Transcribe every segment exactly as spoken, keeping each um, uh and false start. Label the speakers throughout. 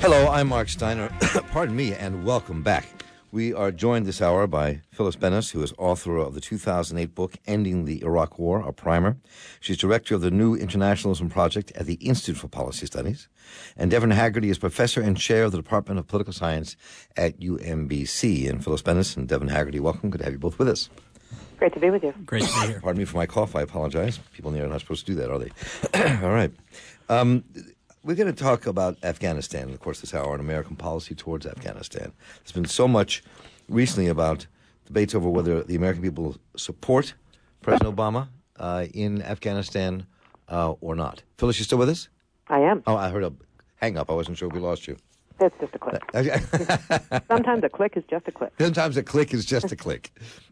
Speaker 1: Hello, I'm Mark Steiner. Pardon me, and welcome back. We are joined this hour by Phyllis Bennis, who is author of the two thousand eight book, Ending the Iraq War, a primer. She's director of the New Internationalism Project at the Institute for Policy Studies. And Devin Haggerty is professor and chair of the Department of Political Science at U M B C. And Phyllis Bennis and Devin Haggerty, welcome. Good to have you both with us.
Speaker 2: Great to be with you.
Speaker 3: Great to be here.
Speaker 1: Pardon me for my cough. I apologize. People in here are not supposed to do that, are they? All right. Um, we're going to talk about Afghanistan, of course, this hour, and American policy towards Afghanistan. There's been so much recently about debates over whether the American people support President Obama uh, in Afghanistan uh, or not. Phyllis, you still with us?
Speaker 2: I am.
Speaker 1: Oh, I heard a hang up. I wasn't sure if we lost you.
Speaker 2: That's just a click. Sometimes a click is just a click.
Speaker 1: Sometimes a click is just a click.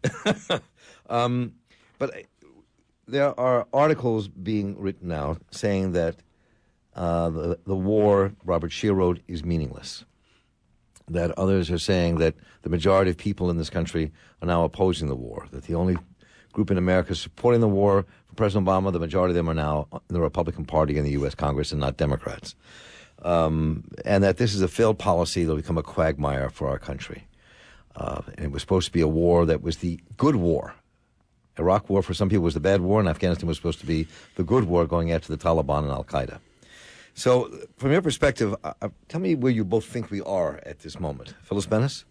Speaker 1: um, but there are articles being written now saying that uh, the, the war, Robert Scheer wrote, is meaningless. That others are saying that the majority of people in this country are now opposing the war, that the only group in America supporting the war for President Obama, the majority of them are now in the Republican Party in the U S Congress and not Democrats. Um, and that this is a failed policy that will become a quagmire for our country. Uh, and it was supposed to be a war that was the good war. Iraq war for some people was the bad war, and Afghanistan was supposed to be the good war going after the Taliban and Al-Qaeda. So, from your perspective, uh, tell me where you both think we are at this moment. Phyllis Bennis?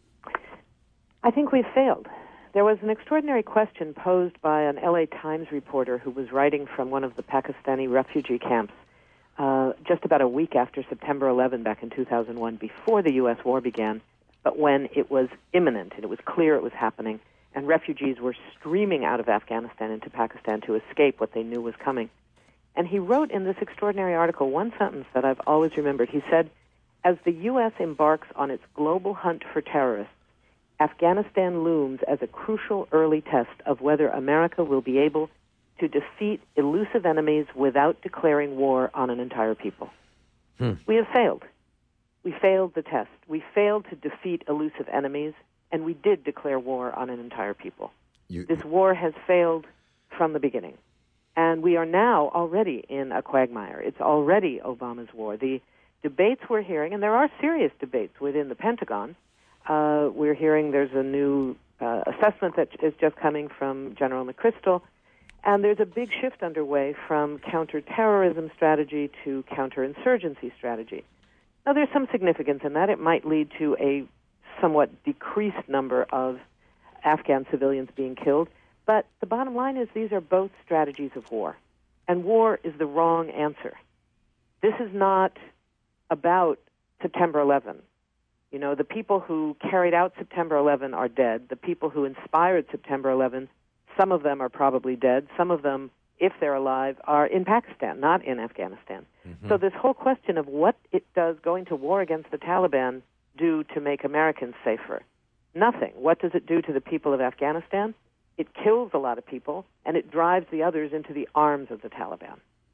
Speaker 2: I think we've failed. There was an extraordinary question posed by an L A Times reporter who was writing from one of the Pakistani refugee camps uh, just about a week after September eleventh back in two thousand one, before the U S war began, but when it was imminent and it was clear it was happening, and refugees were streaming out of Afghanistan into Pakistan to escape what they knew was coming. And he wrote in this extraordinary article one sentence that I've always remembered. He said, as the U S embarks on its global hunt for terrorists, Afghanistan looms as a crucial early test of whether America will be able to defeat elusive enemies without declaring war on an entire people. Hmm. We have failed. We failed the test. We failed to defeat elusive enemies, and we did declare war on an entire people. You... This war has failed from the beginning. And we are now already in a quagmire. It's already Obama's war. The debates we're hearing, and there are serious debates within the Pentagon, uh, we're hearing there's a new uh, assessment that is just coming from General McChrystal, and there's a big shift underway from counterterrorism strategy to counterinsurgency strategy. Now, there's some significance in that. It might lead to a somewhat decreased number of Afghan civilians being killed. But the bottom line is these are both strategies of war, and war is the wrong answer. This is not about September eleventh. You know, the people who carried out September eleventh are dead. The people who inspired September eleventh, some of them are probably dead. Some of them, if they're alive, are in Pakistan, not in Afghanistan. Mm-hmm. So this whole question of what it does going to war against the Taliban do to make Americans safer? Nothing. What does it do to the people of Afghanistan? It kills a lot of people, and it drives the others into the arms of the Taliban.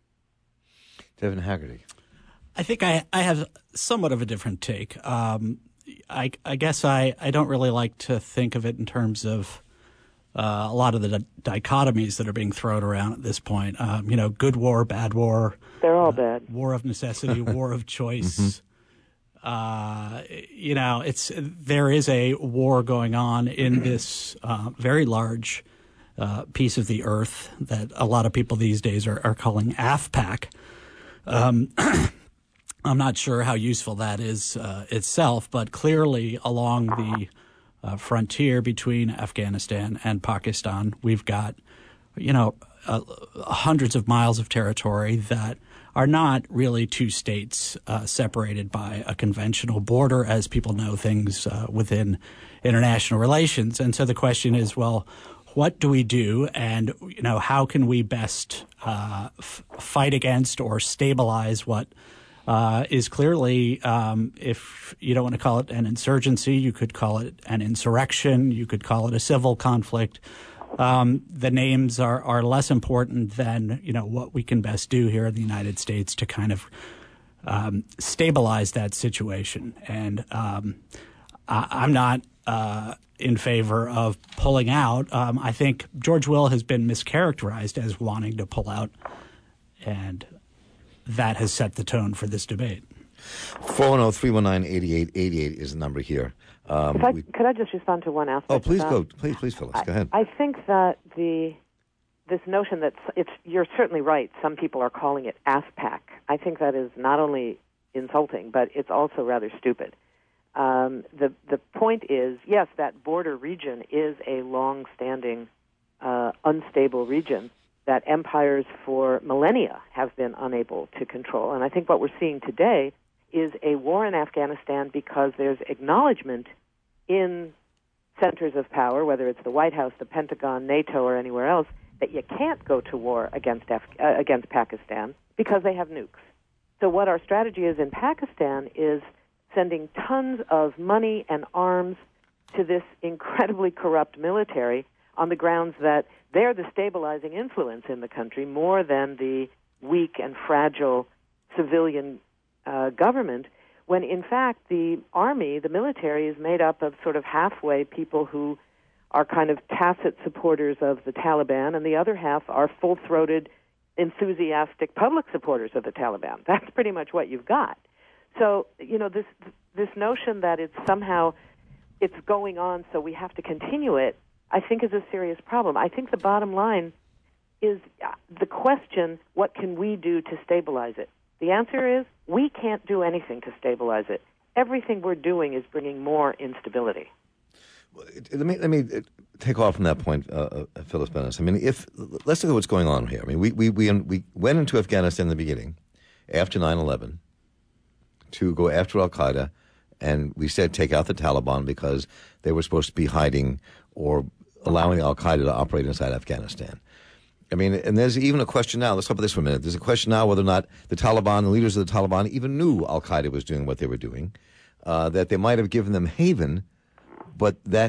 Speaker 1: Devin Haggerty.
Speaker 3: I think I, I have somewhat of a different take. Um, I, I guess I, I don't really like to think of it in terms of uh, a lot of the di- dichotomies that are being thrown around at this point. Um, you know, good war, bad war.
Speaker 2: They're all
Speaker 3: uh,
Speaker 2: bad.
Speaker 3: War of necessity, war of choice. Mm-hmm. Uh, you know, it's there is a war going on in this uh, very large uh, piece of the earth that a lot of people these days are, are calling AfPak. Um, I'm not sure how useful that is uh, itself, but clearly along the uh, frontier between Afghanistan and Pakistan, we've got, you know, uh, hundreds of miles of territory that are not really two states uh, separated by a conventional border, as people know things uh, within international relations. And so the question is, well, what do we do, and you know, how can we best uh, f- fight against or stabilize what uh, is clearly, um, if you don't want to call it an insurgency, you could call it an insurrection, you could call it a civil conflict. Um, the names are, are less important than, you know, what we can best do here in the United States to kind of um, stabilize that situation. And um, I, I'm not uh, in favor of pulling out. Um, I think George Will has been mischaracterized as wanting to pull out, and that has set the tone for this debate.
Speaker 1: four one zero, three one nine, eight eight eight eight is the number here. Um,
Speaker 2: if I,
Speaker 1: we,
Speaker 2: could I just respond to one aspect?
Speaker 1: oh, please
Speaker 2: of
Speaker 1: go.
Speaker 2: that?
Speaker 1: Please, please, Phyllis.
Speaker 2: I,
Speaker 1: Go ahead.
Speaker 2: I think that the this notion that it's you're certainly right. Some people are calling it AFPAC. I think that is not only insulting, but it's also rather stupid. Um, the the point is, yes, that border region is a long-standing, uh, unstable region that empires for millennia have been unable to control. And I think what we're seeing today is a war in Afghanistan because there's acknowledgement in centers of power, whether it's the White House, the Pentagon, NATO, or anywhere else, that you can't go to war against Af- uh, against Pakistan because they have nukes. So what our strategy is in Pakistan is sending tons of money and arms to this incredibly corrupt military on the grounds that they're the stabilizing influence in the country more than the weak and fragile civilian uh, government, when in fact the army, the military, is made up of sort of halfway people who are kind of tacit supporters of the Taliban, and the other half are full-throated, enthusiastic public supporters of the Taliban. That's pretty much what you've got. So, you know, this this notion that it's somehow it's going on, so we have to continue it, I think is a serious problem. I think the bottom line is the question, what can we do to stabilize it? The answer is we can't do anything to stabilize it. Everything we're doing is bringing more instability.
Speaker 1: Let me let me take off from that point, uh, uh, Phyllis Bennis. I mean, if let's look at what's going on here. I mean, we we we, we went into Afghanistan in the beginning, after nine eleven, to go after Al Qaeda, and we said take out the Taliban because they were supposed to be hiding or allowing Al Qaeda to operate inside Afghanistan. I mean, and there's even a question now. Let's talk about this for a minute. There's a question now whether or not the Taliban, the leaders of the Taliban, even knew Al Qaeda was doing what they were doing, uh, that they might have given them haven, but that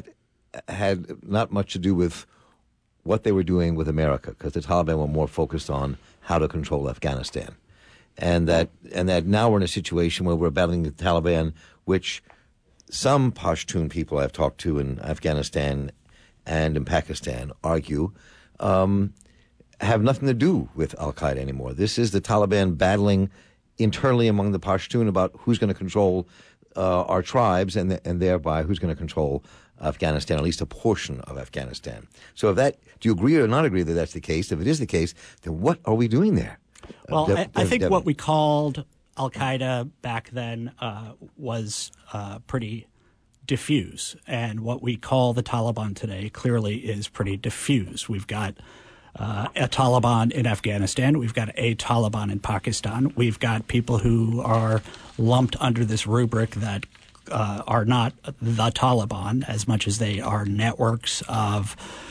Speaker 1: had not much to do with what they were doing with America, because the Taliban were more focused on how to control Afghanistan. And that and that now we're in a situation where we're battling the Taliban, which some Pashtun people I've talked to in Afghanistan and in Pakistan argue um, have nothing to do with Al-Qaeda anymore. This is the Taliban battling internally among the Pashtun about who's going to control uh, our tribes and th- and thereby who's going to control Afghanistan, at least a portion of Afghanistan. So if that, do you agree or not agree that that's the case? If it is the case, then what are we doing there?
Speaker 3: Well,
Speaker 1: Uh, De-
Speaker 3: I, I think
Speaker 1: Devin.
Speaker 3: what we called Al-Qaeda back then uh, was uh, pretty diffuse, and what we call the Taliban today clearly is pretty diffuse. We've got uh, a Taliban in Afghanistan. We've got a Taliban in Pakistan. We've got people who are lumped under this rubric that uh, are not the Taliban as much as they are networks of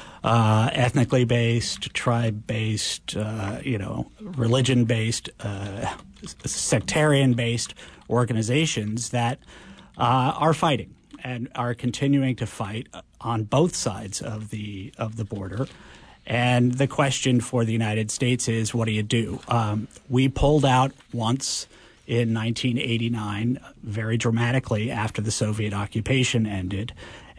Speaker 3: Uh, ethnically based, tribe based, uh, you know, religion based, uh, sectarian based organizations that uh, are fighting and are continuing to fight on both sides of the of the border. And the question for the United States is, what do you do? Um, we pulled out once in nineteen eighty-nine, very dramatically after the Soviet occupation ended.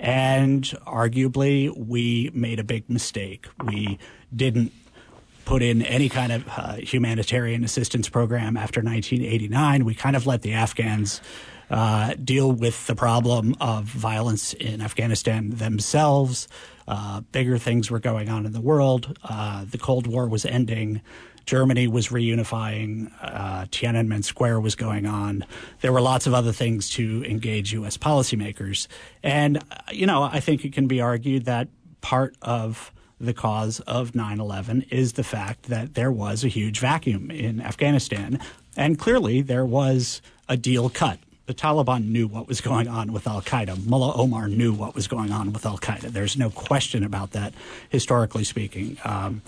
Speaker 3: And arguably, we made a big mistake. We didn't put in any kind of uh, humanitarian assistance program after nineteen eighty-nine. We kind of let the Afghans uh, deal with the problem of violence in Afghanistan themselves. Uh, bigger things were going on in the world. Uh, the Cold War was ending. Germany was reunifying. Uh, Tiananmen Square was going on. There were lots of other things to engage U S policymakers. And, you know, I think it can be argued that part of the cause of nine eleven is the fact that there was a huge vacuum in Afghanistan. And clearly there was a deal cut. The Taliban knew what was going on with al-Qaeda. Mullah Omar knew what was going on with al-Qaeda. There's no question about that, historically speaking. Um,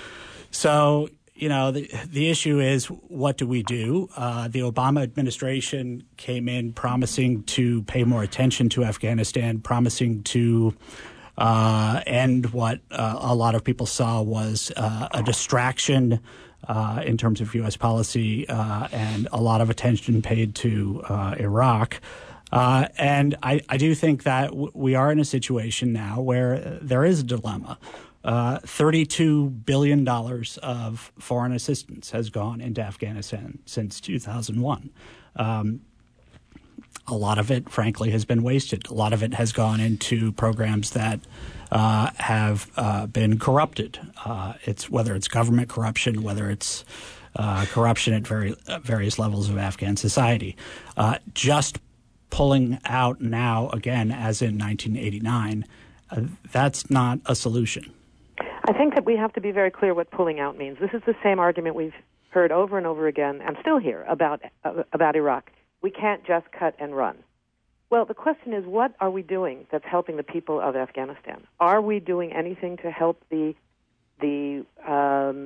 Speaker 3: so... You know, the, the issue is, what do we do? Uh, the Obama administration came in promising to pay more attention to Afghanistan, promising to uh, end what uh, a lot of people saw was uh, a distraction uh, in terms of U S policy uh, and a lot of attention paid to uh, Iraq. Uh, and I, I do think that w- we are in a situation now where there is a dilemma. Uh, thirty-two billion dollars of foreign assistance has gone into Afghanistan since two thousand one. Um, a lot of it, frankly, has been wasted. A lot of it has gone into programs that uh, have uh, been corrupted. Uh, it's whether it's government corruption, whether it's uh, corruption at very uh, various levels of Afghan society. Uh, just pulling out now, again, as in nineteen eighty-nine, uh, that's not a solution.
Speaker 2: I think that we have to be very clear what pulling out means. This is the same argument we've heard over and over again, and still hear about uh, about Iraq. We can't just cut and run. Well, the question is, what are we doing that's helping the people of Afghanistan? Are we doing anything to help the the um,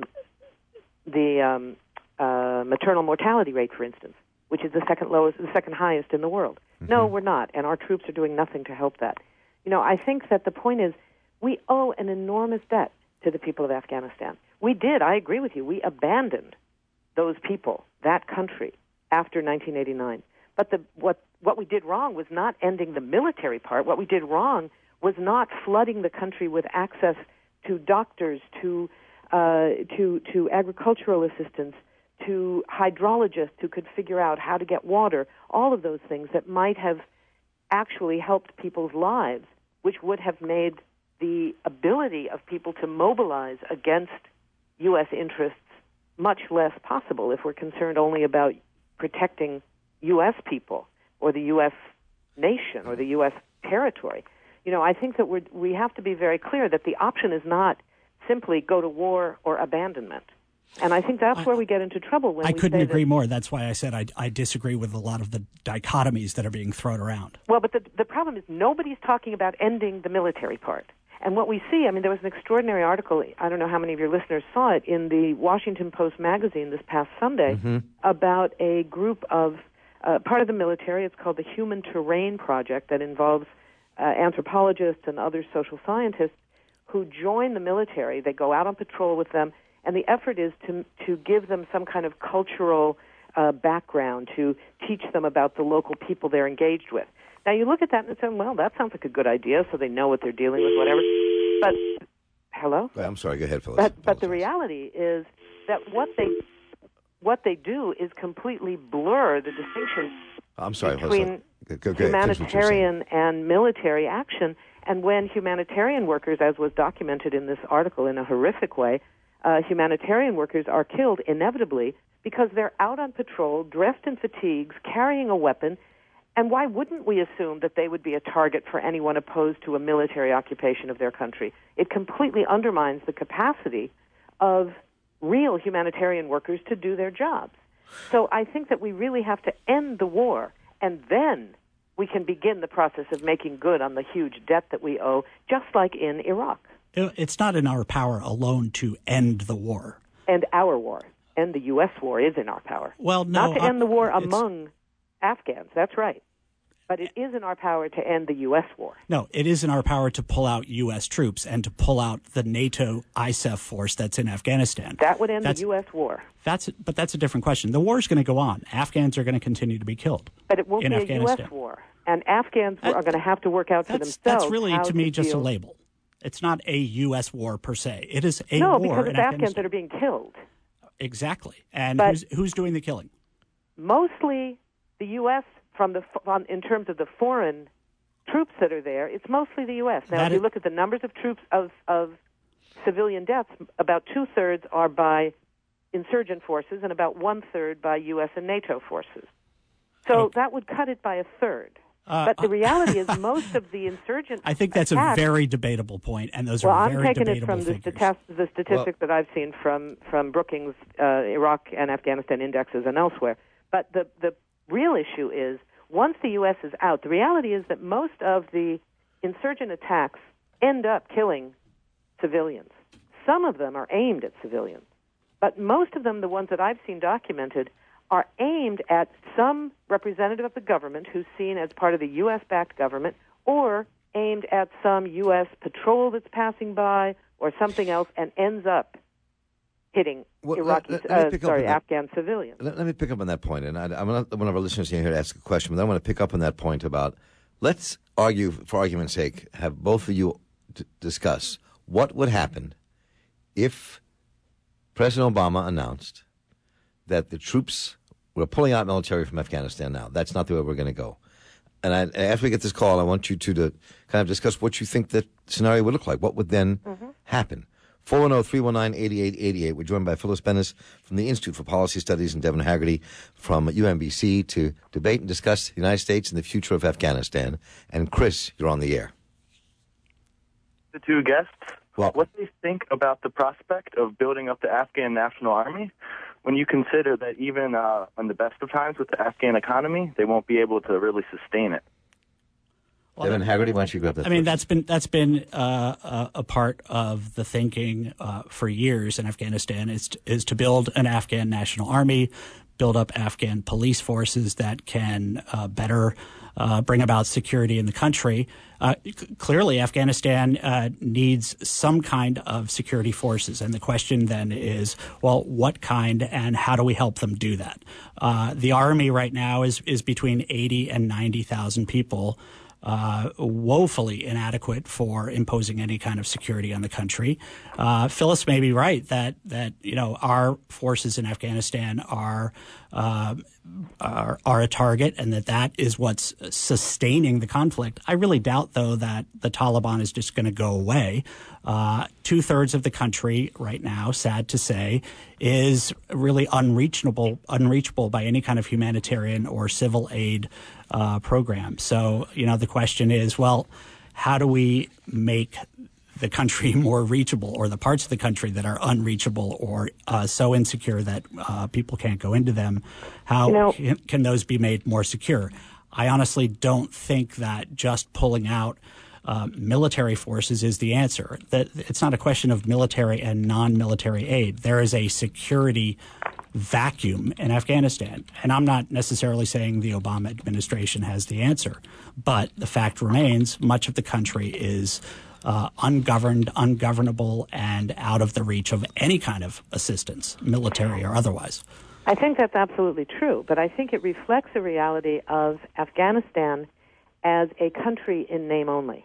Speaker 2: the um, uh, maternal mortality rate, for instance, which is the second lowest, the second highest in the world? Mm-hmm. No, we're not, and our troops are doing nothing to help that. You know, I think that the point is we owe an enormous debt to the people of Afghanistan. We did, I agree with you, we abandoned those people, that country, after nineteen eighty-nine. But the, what, what we did wrong was not ending the military part. What we did wrong was not flooding the country with access to doctors, to, uh, to, to agricultural assistance, to hydrologists who could figure out how to get water, all of those things that might have actually helped people's lives, which would have made the ability of people to mobilize against U S interests much less possible if we're concerned only about protecting U S people or the U S nation or the U S territory. You know, I think that we're, we have to be very clear that the option is not simply go to war or abandonment. And I think that's
Speaker 3: I,
Speaker 2: where we get into trouble. When
Speaker 3: I
Speaker 2: we
Speaker 3: couldn't
Speaker 2: say
Speaker 3: agree
Speaker 2: that,
Speaker 3: more. That's why I said I, I disagree with a lot of the dichotomies that are being thrown around.
Speaker 2: Well, but the, the problem is nobody's talking about ending the military part. And what we see, I mean, there was an extraordinary article, I don't know how many of your listeners saw it, in the Washington Post magazine this past Sunday mm-hmm. about a group of, uh, part of the military, it's called the Human Terrain Project, that involves uh, anthropologists and other social scientists who join the military. They go out on patrol with them, and the effort is to, to give them some kind of cultural uh, background, to teach them about the local people they're engaged with. Now, you look at that and say, well, that sounds like a good idea, so they know what they're dealing with, whatever. But, hello?
Speaker 1: I'm sorry, go ahead, Phyllis.
Speaker 2: But, but the reality is that what they what they do is completely blur the distinction
Speaker 1: I'm sorry,
Speaker 2: between
Speaker 1: go, go, go
Speaker 2: humanitarian and military action. And when humanitarian workers, as was documented in this article in a horrific way, uh, humanitarian workers are killed inevitably because they're out on patrol, dressed in fatigues, carrying a weapon. And why wouldn't we assume that they would be a target for anyone opposed to a military occupation of their country? It completely undermines the capacity of real humanitarian workers to do their jobs. So I think that we really have to end the war, and then we can begin the process of making good on the huge debt that we owe, just like in Iraq.
Speaker 3: It's not in our power alone to end the war.
Speaker 2: End our war. End the U S war is in our power.
Speaker 3: Well, no,
Speaker 2: not to end the war
Speaker 3: it's...
Speaker 2: among Afghans. That's right. But it is in our power to end the U S war.
Speaker 3: No, it is in our power to pull out U S troops and to pull out the NATO I S A F force that's in Afghanistan.
Speaker 2: That would end
Speaker 3: that's,
Speaker 2: the U S war.
Speaker 3: That's, but that's a different question. The war is going to go on. Afghans are going to continue to be killed.
Speaker 2: But it won't
Speaker 3: in
Speaker 2: be a
Speaker 3: Afghanistan.
Speaker 2: U S war. And Afghans
Speaker 3: that,
Speaker 2: are going to have to work out for
Speaker 3: that's,
Speaker 2: themselves.
Speaker 3: That's really,
Speaker 2: how
Speaker 3: to me,
Speaker 2: to
Speaker 3: just
Speaker 2: deal.
Speaker 3: a label. It's not a U S war per se. It is a
Speaker 2: no,
Speaker 3: war
Speaker 2: because
Speaker 3: in
Speaker 2: it's Afghans
Speaker 3: Afghanistan.
Speaker 2: that are being killed.
Speaker 3: Exactly. And
Speaker 2: but
Speaker 3: who's, who's doing the killing?
Speaker 2: Mostly the U S from the on, in terms of the foreign troops that are there. It's mostly the U S. Now,
Speaker 3: that
Speaker 2: if you
Speaker 3: is,
Speaker 2: look at the numbers of troops of, of civilian deaths, about two-thirds are by insurgent forces and about one-third by U S and NATO forces. So
Speaker 3: okay.
Speaker 2: that would cut it by a third.
Speaker 3: Uh,
Speaker 2: but the reality is most of the insurgent
Speaker 3: I think that's
Speaker 2: attacks,
Speaker 3: a very debatable point, and those
Speaker 2: well,
Speaker 3: are
Speaker 2: I'm
Speaker 3: very
Speaker 2: taking
Speaker 3: debatable
Speaker 2: it from the,
Speaker 3: figures.
Speaker 2: stati- the statistics
Speaker 1: well,
Speaker 2: that I've seen from, from Brookings, uh, Iraq and Afghanistan indexes and elsewhere. But the, the real issue is, once the U S is out, the reality is that most of the insurgent attacks end up killing civilians. Some of them are aimed at civilians. But most of them, the ones that I've seen documented, are aimed at some representative of the government who's seen as part of the U S-backed government, or aimed at some U S patrol that's passing by or something else, and ends up hitting
Speaker 1: well,
Speaker 2: Iraqi,
Speaker 1: let, let
Speaker 2: uh, sorry, Afghan civilians.
Speaker 1: Let, let me pick up on that point, and I, I'm not one of our listeners here to ask a question, but I want to pick up on that point about, let's argue, for argument's sake, have both of you d- discuss what would happen if President Obama announced that the troops We're pulling out military from Afghanistan now. That's not the way we're going to go. And I, after we get this call, I want you two to kind of discuss what you think that scenario would look like. What would then mm-hmm. happen? four one zero, three one nine, eight eight eight eight. We're joined by Phyllis Bennis from the Institute for Policy Studies and Devin Haggerty from U M B C to debate and discuss the United States and the future of Afghanistan. And Chris, you're on the air.
Speaker 4: The two guests,
Speaker 1: well,
Speaker 4: what they think about the prospect of building up the Afghan National Army when you consider that even uh, on the best of times with the Afghan economy, they won't be able to really sustain it.
Speaker 1: Well, Devin Haggerty, why don't you grab that?
Speaker 3: I mean, that's been that's been uh, a, a part of the thinking uh, for years in Afghanistan is to, is to build an Afghan national army, build up Afghan police forces that can uh, better uh, bring about security in the country. Uh, c- clearly, Afghanistan uh, needs some kind of security forces, and the question then is, well, what kind, and how do we help them do that? Uh, the army right now is is between eighty and ninety thousand people. Uh, woefully inadequate for imposing any kind of security on the country. Uh, Phyllis may be right that that you know our forces in Afghanistan are uh, are, are a target, and that that is what's sustaining the conflict. I really doubt, though, that the Taliban is just going to go away. Uh, two thirds of the country right now, sad to say, is really unreachable, unreachable by any kind of humanitarian or civil aid uh, program. So, you know, the question is, well, how do we make the country more reachable, or the parts of the country that are unreachable or uh, so insecure that uh, people can't go into them? How you know, can, can those be made more secure? I honestly don't think that just pulling out Uh, military forces is the answer. That it's not a question of military and non-military aid. There is a security vacuum in Afghanistan. And I'm not necessarily saying the Obama administration has the answer, but the fact remains much of the country is uh, ungoverned, ungovernable, and out of the reach of any kind of assistance, military or otherwise.
Speaker 2: I think that's absolutely true, but I think it reflects the reality of Afghanistan as a country in name only.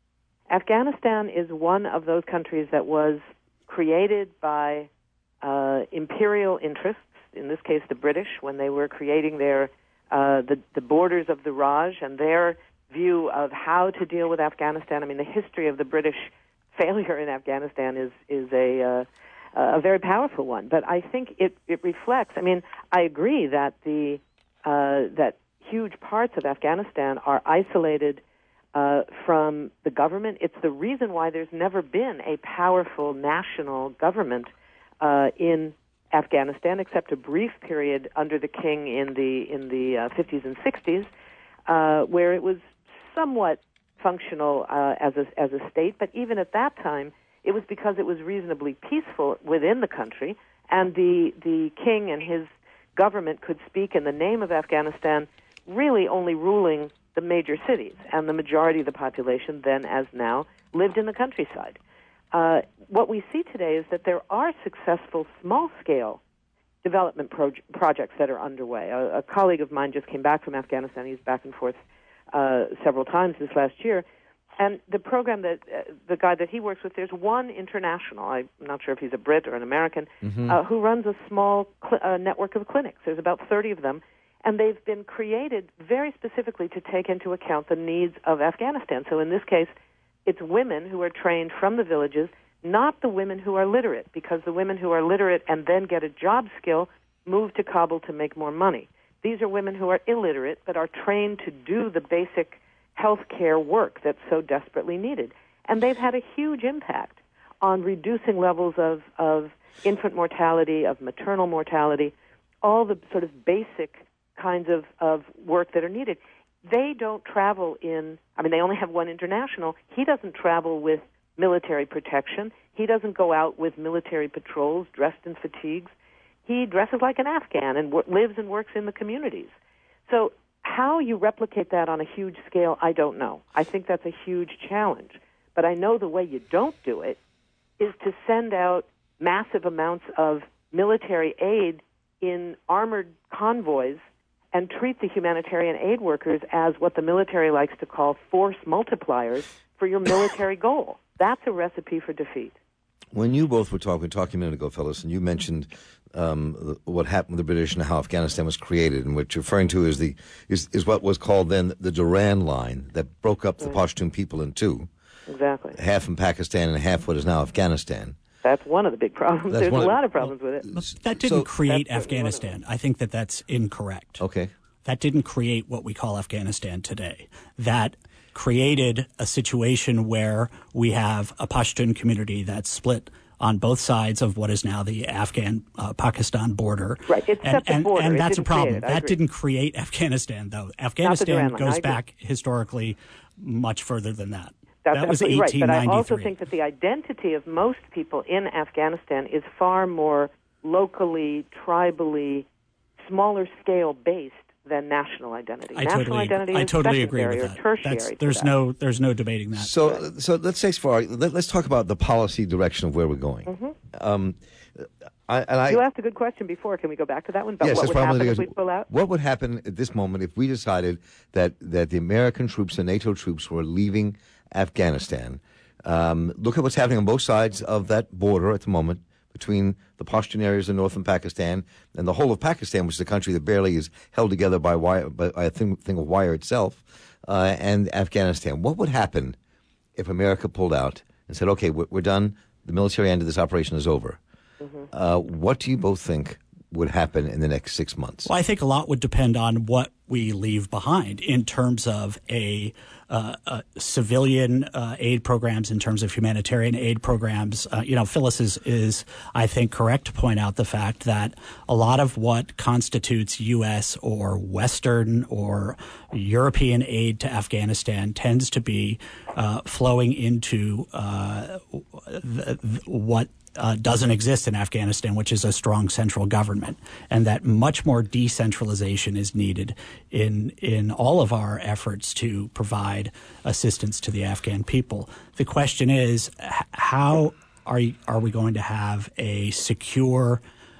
Speaker 2: Afghanistan is one of those countries that was created by uh, imperial interests, in this case the British, when they were creating their uh, the, the borders of the Raj and their view of how to deal with Afghanistan. I mean, the history of the British failure in Afghanistan is is a uh, a very powerful one. But I think it, it reflects. I mean, I agree that the uh, that huge parts of Afghanistan are isolated Uh, from the government. It's the reason why there's never been a powerful national government uh, in Afghanistan, except a brief period under the king in the in the uh, fifties and sixties, uh, where it was somewhat functional uh, as a as a state. But even at that time, it was because it was reasonably peaceful within the country, and the the king and his government could speak in the name of Afghanistan, really only ruling the major cities, and the majority of the population, then as now, lived in the countryside. Uh, what we see today is that there are successful small-scale development pro- projects that are underway. A, a colleague of mine just came back from Afghanistan. He's back and forth uh, several times this last year. And the program that, uh, the guy that he works with, there's one international, I'm not sure if he's a Brit or an American, mm-hmm. uh, who runs a small cl- uh, network of clinics. There's about thirty of them. And they've been created very specifically to take into account the needs of Afghanistan. So in this case, it's women who are trained from the villages, not the women who are literate, because the women who are literate and then get a job skill move to Kabul to make more money. These are women who are illiterate but are trained to do the basic health care work that's so desperately needed. And they've had a huge impact on reducing levels of, of infant mortality, of maternal mortality, all the sort of basic kinds of, of work that are needed. They don't travel in, I mean, they only have one international. He doesn't travel with military protection. He doesn't go out with military patrols dressed in fatigues. He dresses like an Afghan and w- lives and works in the communities. So how you replicate that on a huge scale, I don't know. I think that's a huge challenge. But I know the way you don't do it is to send out massive amounts of military aid in armored convoys and treat the humanitarian aid workers as what the military likes to call force multipliers for your military goal. That's a recipe for defeat.
Speaker 1: When you both were talking, talking a minute ago, fellas, and you mentioned um, the, what happened with the British and how Afghanistan was created, and what you're referring to is the is, is what was called then the Duran Line that broke up the
Speaker 2: Right.
Speaker 1: Pashtun people in two,
Speaker 2: Exactly.
Speaker 1: half in Pakistan and half what is now Afghanistan.
Speaker 2: That's one of the big problems.
Speaker 1: That's
Speaker 2: There's a
Speaker 1: one of-
Speaker 2: lot of problems with it.
Speaker 3: But that didn't
Speaker 1: So-
Speaker 3: create
Speaker 2: That's certainly one of
Speaker 3: Afghanistan. I think that that's incorrect.
Speaker 1: Okay.
Speaker 3: That didn't create what we call Afghanistan today. That created a situation where we have a Pashtun community that's split on both sides of what is now the Afghan-Pakistan border.
Speaker 2: Right, it's
Speaker 3: and,
Speaker 2: set the
Speaker 3: and,
Speaker 2: border.
Speaker 3: and
Speaker 2: It
Speaker 3: that's a
Speaker 2: didn't create
Speaker 3: problem.
Speaker 2: it. I
Speaker 3: That
Speaker 2: agree.
Speaker 3: didn't create Afghanistan, though.
Speaker 2: Duran
Speaker 3: Afghanistan
Speaker 2: Line. I
Speaker 3: goes
Speaker 2: agree.
Speaker 3: back historically much further than that.
Speaker 2: That's
Speaker 3: that was
Speaker 2: absolutely right.
Speaker 3: eighteen
Speaker 2: But I
Speaker 3: ninety-three.
Speaker 2: also think that the identity of most people in Afghanistan is far more locally, tribally, smaller scale based than national identity.
Speaker 3: I
Speaker 2: national
Speaker 3: totally,
Speaker 2: identity
Speaker 3: I
Speaker 2: is
Speaker 3: totally agree
Speaker 2: secondary
Speaker 3: with
Speaker 2: or
Speaker 3: that.
Speaker 2: tertiary.
Speaker 3: That's,
Speaker 2: to
Speaker 3: there's
Speaker 2: that.
Speaker 3: no, there's no debating that.
Speaker 1: So, so let's say far. Let, let's talk about the policy direction of where we're going.
Speaker 2: Mm-hmm.
Speaker 1: Um, I, and I,
Speaker 2: You asked a good question before. Can we go back to that one? About
Speaker 1: yes,
Speaker 2: what
Speaker 1: that's
Speaker 2: would
Speaker 1: what I'm
Speaker 2: happen
Speaker 1: gonna
Speaker 2: if
Speaker 1: go
Speaker 2: we
Speaker 1: to.
Speaker 2: pull out?
Speaker 1: What would happen at this moment if we decided that, that the American troops and NATO troops were leaving Afghanistan? Um, look at what's happening on both sides of that border at the moment between the Pashtun areas in northern Pakistan and the whole of Pakistan, which is a country that barely is held together by, wire, by a thing, thing of wire itself, uh, and Afghanistan. What would happen if America pulled out and said, okay, we're, we're done, the military end of this operation is over? Mm-hmm. Uh, what do you both think would happen in the next six months?
Speaker 3: Well, I think a lot would depend on what we leave behind in terms of a, uh, uh, civilian uh, aid programs, in terms of humanitarian aid programs. Uh, you know, Phyllis is, is, I think, correct to point out the fact that a lot of what constitutes U S or Western or European aid to Afghanistan tends to be uh, flowing into uh, the, the, what Uh, doesn't exist in Afghanistan, which is a strong central government, and that much more decentralization is needed in in all of our efforts to provide assistance to the Afghan people. The question is, h- how are you, are we going to have a secure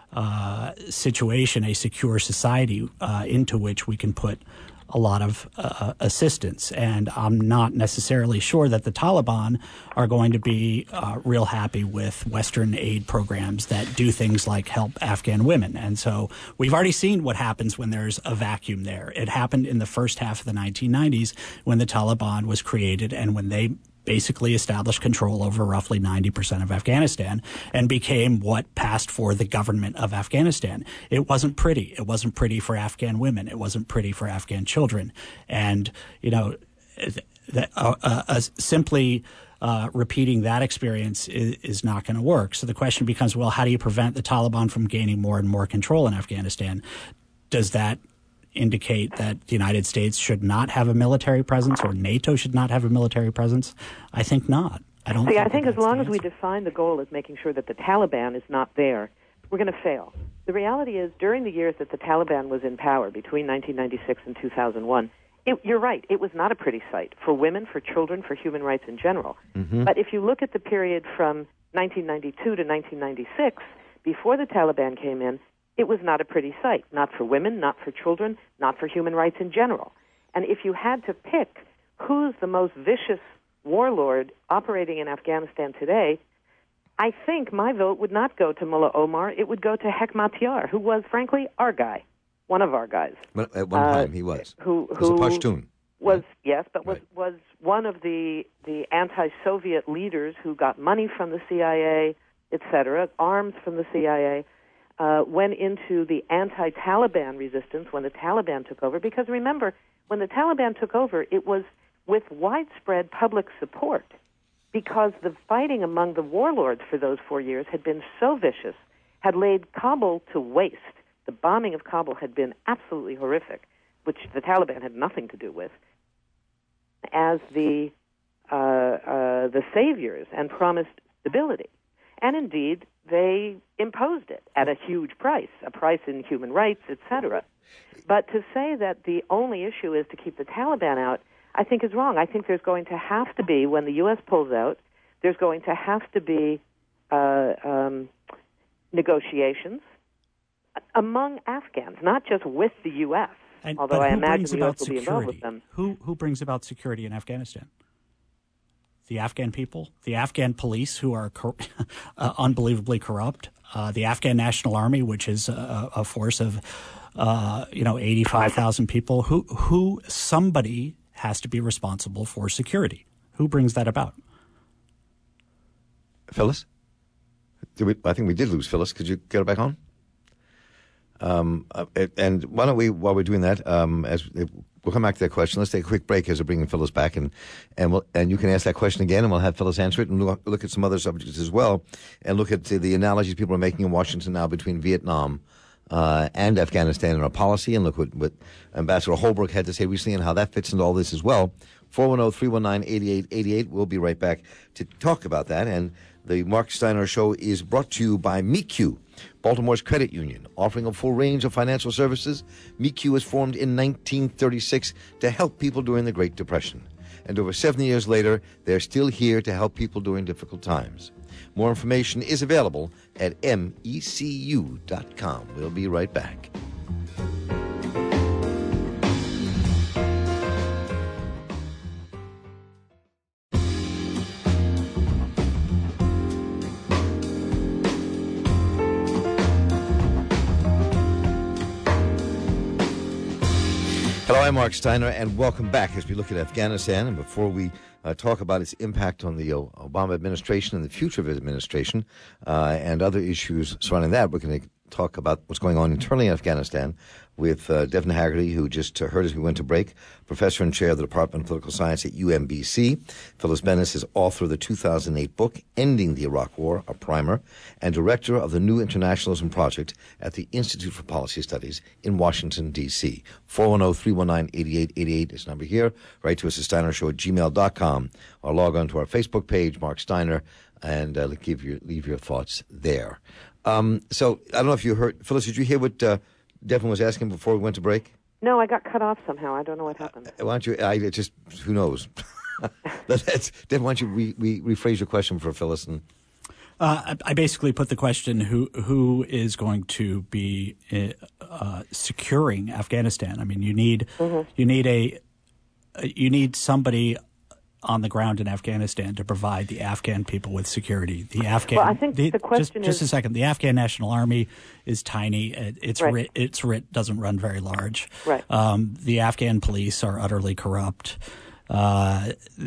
Speaker 3: uh, situation, a secure society uh, into which we can put a lot of uh, assistance? And I'm not necessarily sure that the Taliban are going to be uh, real happy with Western aid programs that do things like help Afghan women. And so we've already seen what happens when there's a vacuum there. It happened in the first half of the nineteen nineties when the Taliban was created and when they basically established control over roughly ninety percent of Afghanistan and became what passed for the government of Afghanistan. It wasn't pretty. It wasn't pretty for Afghan women. It wasn't pretty for Afghan children. And, you know, that, uh, uh, simply uh, repeating that experience is, is not going to work. So the question becomes, well, how do you prevent the Taliban from gaining more and more control in Afghanistan? Does that indicate that the United States should not have a military presence or NATO should not have a military presence? I think not. I don't
Speaker 2: See,
Speaker 3: think
Speaker 2: I think
Speaker 3: that
Speaker 2: as
Speaker 3: that's
Speaker 2: long
Speaker 3: the
Speaker 2: as we
Speaker 3: answer.
Speaker 2: define the goal as making sure that the Taliban is not there, we're going to fail. The reality is, during the years that the Taliban was in power, between nineteen ninety-six and two thousand one, it, you're right, it was not a pretty sight for women, for children, for human rights in general. Mm-hmm. But if you look at the period from nineteen ninety-two to nineteen ninety-six, before the Taliban came in, it was not a pretty sight, not for women, not for children, not for human rights in general. And if you had to pick who's the most vicious warlord operating in Afghanistan today, I think my vote would not go to Mullah Omar. It would go to Hekmatyar, who was, frankly, our guy, one of our guys.
Speaker 1: But at one
Speaker 2: Uh,
Speaker 1: time he was.
Speaker 2: Who,
Speaker 1: He was a
Speaker 2: who
Speaker 1: Pashtun.
Speaker 2: was,
Speaker 1: right?
Speaker 2: yes, but was,
Speaker 1: Right.
Speaker 2: was one of the, the anti-Soviet leaders who got money from the C I A, et cetera, arms from the C I A, uh, went into the anti-Taliban resistance when the Taliban took over. Because remember, when the Taliban took over, it was with widespread public support, because the fighting among the warlords for those four years had been so vicious, had laid Kabul to waste. The bombing of Kabul had been absolutely horrific, which the Taliban had nothing to do with, as the uh, uh, the saviors and promised stability. And indeed, they imposed it at a huge price, a price in human rights, et cetera. But to say that the only issue is to keep the Taliban out, I think is wrong. I think there's going to have to be, when the U S pulls out, there's going to have to be uh, um, negotiations among Afghans, not just with the U S,
Speaker 3: And,
Speaker 2: although
Speaker 3: but
Speaker 2: I
Speaker 3: who
Speaker 2: imagine
Speaker 3: brings
Speaker 2: the U S
Speaker 3: about
Speaker 2: will be involved with
Speaker 3: security?
Speaker 2: them.
Speaker 3: Who who brings about security in Afghanistan? the Afghan people, the Afghan police, who are cor- uh, unbelievably corrupt, uh, the Afghan National Army, which is a, a force of, uh, you know, eighty-five thousand people, who, who somebody has to be responsible for security. Who brings that about?
Speaker 1: Phyllis? Did we, I think we did lose Phyllis. Could you get her back on? Um, uh, and why don't we, while we're doing that, um, as we'll come back to that question. Let's take a quick break as we're bringing Phyllis back, and and we'll, and you can ask that question again, and we'll have Phyllis answer it, and look, look at some other subjects as well, and look at uh, the analogies people are making in Washington now between Vietnam uh, and Afghanistan and our policy, and look what, what Ambassador Holbrooke had to say recently and how that fits into all this as well. four one zero, three one nine, eight eight eight eight. We'll be right back to talk about that. And the Mark Steiner Show is brought to you by M E C U, Baltimore's credit union, offering a full range of financial services. M E C U was formed in nineteen thirty-six to help people during the Great Depression. And over seventy years later, they're still here to help people during difficult times. More information is available at M E C U dot com. We'll be right back. Hello, I'm Mark Steiner, and welcome back as we look at Afghanistan. And before we uh, talk about its impact on the uh, Obama administration and the future of his administration uh, and other issues surrounding that, we're going to talk about what's going on internally in Afghanistan with uh, Devin Haggerty, who just uh, heard as we went to break, professor and chair of the Department of Political Science at U M B C. Phyllis Bennis is author of the two thousand eight book, Ending the Iraq War, a Primer, and director of the New Internationalism Project at the Institute for Policy Studies in Washington, D C four one zero, three one nine, eight eight eight eight is the number here. Write to us at steiner show at gmail dot com or log on to our Facebook page, Mark Steiner, and uh, give your, leave your thoughts there. Um, so I don't know if you heard, Phyllis, did you hear what uh, Devin was asking before we went to break?
Speaker 2: No, I got cut off somehow. I don't know what happened.
Speaker 1: Uh, why don't you, I just, who knows? That's, Devin, why don't you re, re, rephrase your question for Phyllis? And
Speaker 3: Uh, I basically put the question: Who who is going to be uh, securing Afghanistan? I mean, you need mm-hmm. you need a you need somebody on the ground in Afghanistan to provide the Afghan people with security. The Afghan.
Speaker 2: Well, I think
Speaker 3: the,
Speaker 2: the question
Speaker 3: just,
Speaker 2: is
Speaker 3: just a second. The Afghan National Army is tiny. It, it's
Speaker 2: right.
Speaker 3: writ, its writ doesn't run very large.
Speaker 2: Right.
Speaker 3: Um, the Afghan police are utterly corrupt, uh,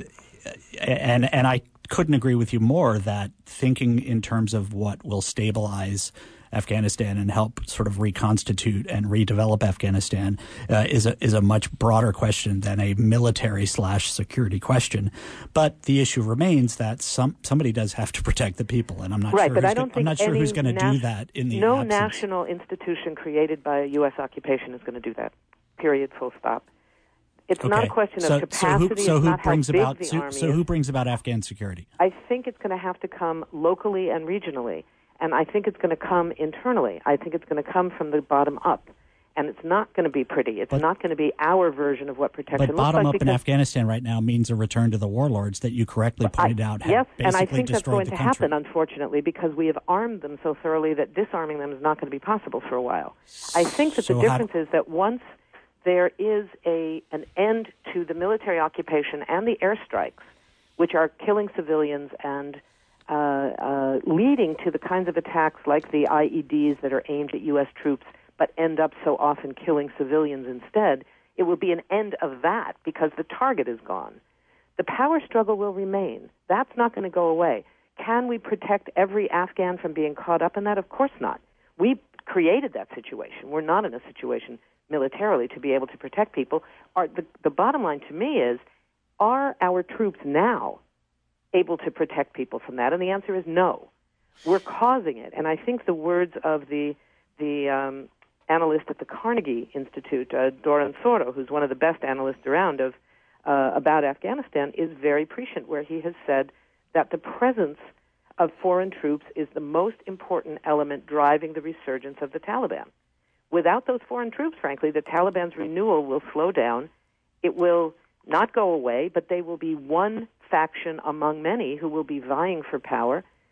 Speaker 3: and and I couldn't agree with you more that thinking in terms of what will stabilize Afghanistan and help sort of reconstitute and redevelop Afghanistan uh, is a is a much broader question than a military slash security question. But the issue remains that some somebody does have to protect the people, and I'm not
Speaker 2: right,
Speaker 3: sure.
Speaker 2: But
Speaker 3: who's
Speaker 2: I don't
Speaker 3: go-
Speaker 2: think
Speaker 3: I'm not sure who's going to
Speaker 2: nas-
Speaker 3: do that in the
Speaker 2: no
Speaker 3: absence.
Speaker 2: national institution created by a U S occupation is going to do that. Period. Full stop. It's
Speaker 3: okay.
Speaker 2: not a question
Speaker 3: so,
Speaker 2: of capacity.
Speaker 3: So who, so
Speaker 2: it's
Speaker 3: who
Speaker 2: not
Speaker 3: brings
Speaker 2: how big
Speaker 3: about
Speaker 2: the
Speaker 3: so,
Speaker 2: army
Speaker 3: so
Speaker 2: is.
Speaker 3: who brings about Afghan security?
Speaker 2: I think it's going to have to come locally and regionally, and I think it's going to come internally. I think it's going to come from the bottom up, and it's not going to be pretty. It's
Speaker 3: but,
Speaker 2: not going to be our version of what protection
Speaker 3: but
Speaker 2: looks
Speaker 3: bottom
Speaker 2: like.
Speaker 3: up in Afghanistan right now means a return to the warlords that you correctly pointed
Speaker 2: I,
Speaker 3: out. Have
Speaker 2: yes,
Speaker 3: basically
Speaker 2: and I think that's
Speaker 3: destroyed
Speaker 2: going
Speaker 3: the
Speaker 2: to
Speaker 3: country.
Speaker 2: happen, unfortunately, because we have armed them so thoroughly that disarming them is not going to be possible for a while. I think that
Speaker 3: so
Speaker 2: the difference is that once there is a an end to the military occupation and the airstrikes, which are killing civilians and uh, uh, leading to the kinds of attacks like the I E Ds that are aimed at U S troops but end up so often killing civilians instead, it will be an end of that because the target is gone. The power struggle will remain. That's not going to go away. Can we protect every Afghan from being caught up in that? Of course not. We created that situation. We're not in a situation militarily to be able to protect people. Are, the, the bottom line to me is, are our troops now able to protect people from that? And the answer is no. We're causing it. And I think the words of the the um, analyst at the Carnegie Institute, uh, Doran Soro, who's one of the best analysts around of uh, about Afghanistan, is very prescient, where he has said that the presence of foreign troops is the most important element driving the resurgence of the Taliban. Without those foreign troops, frankly, the Taliban's renewal will slow down. It will not go away, but they will be one faction among many who will be vying for power.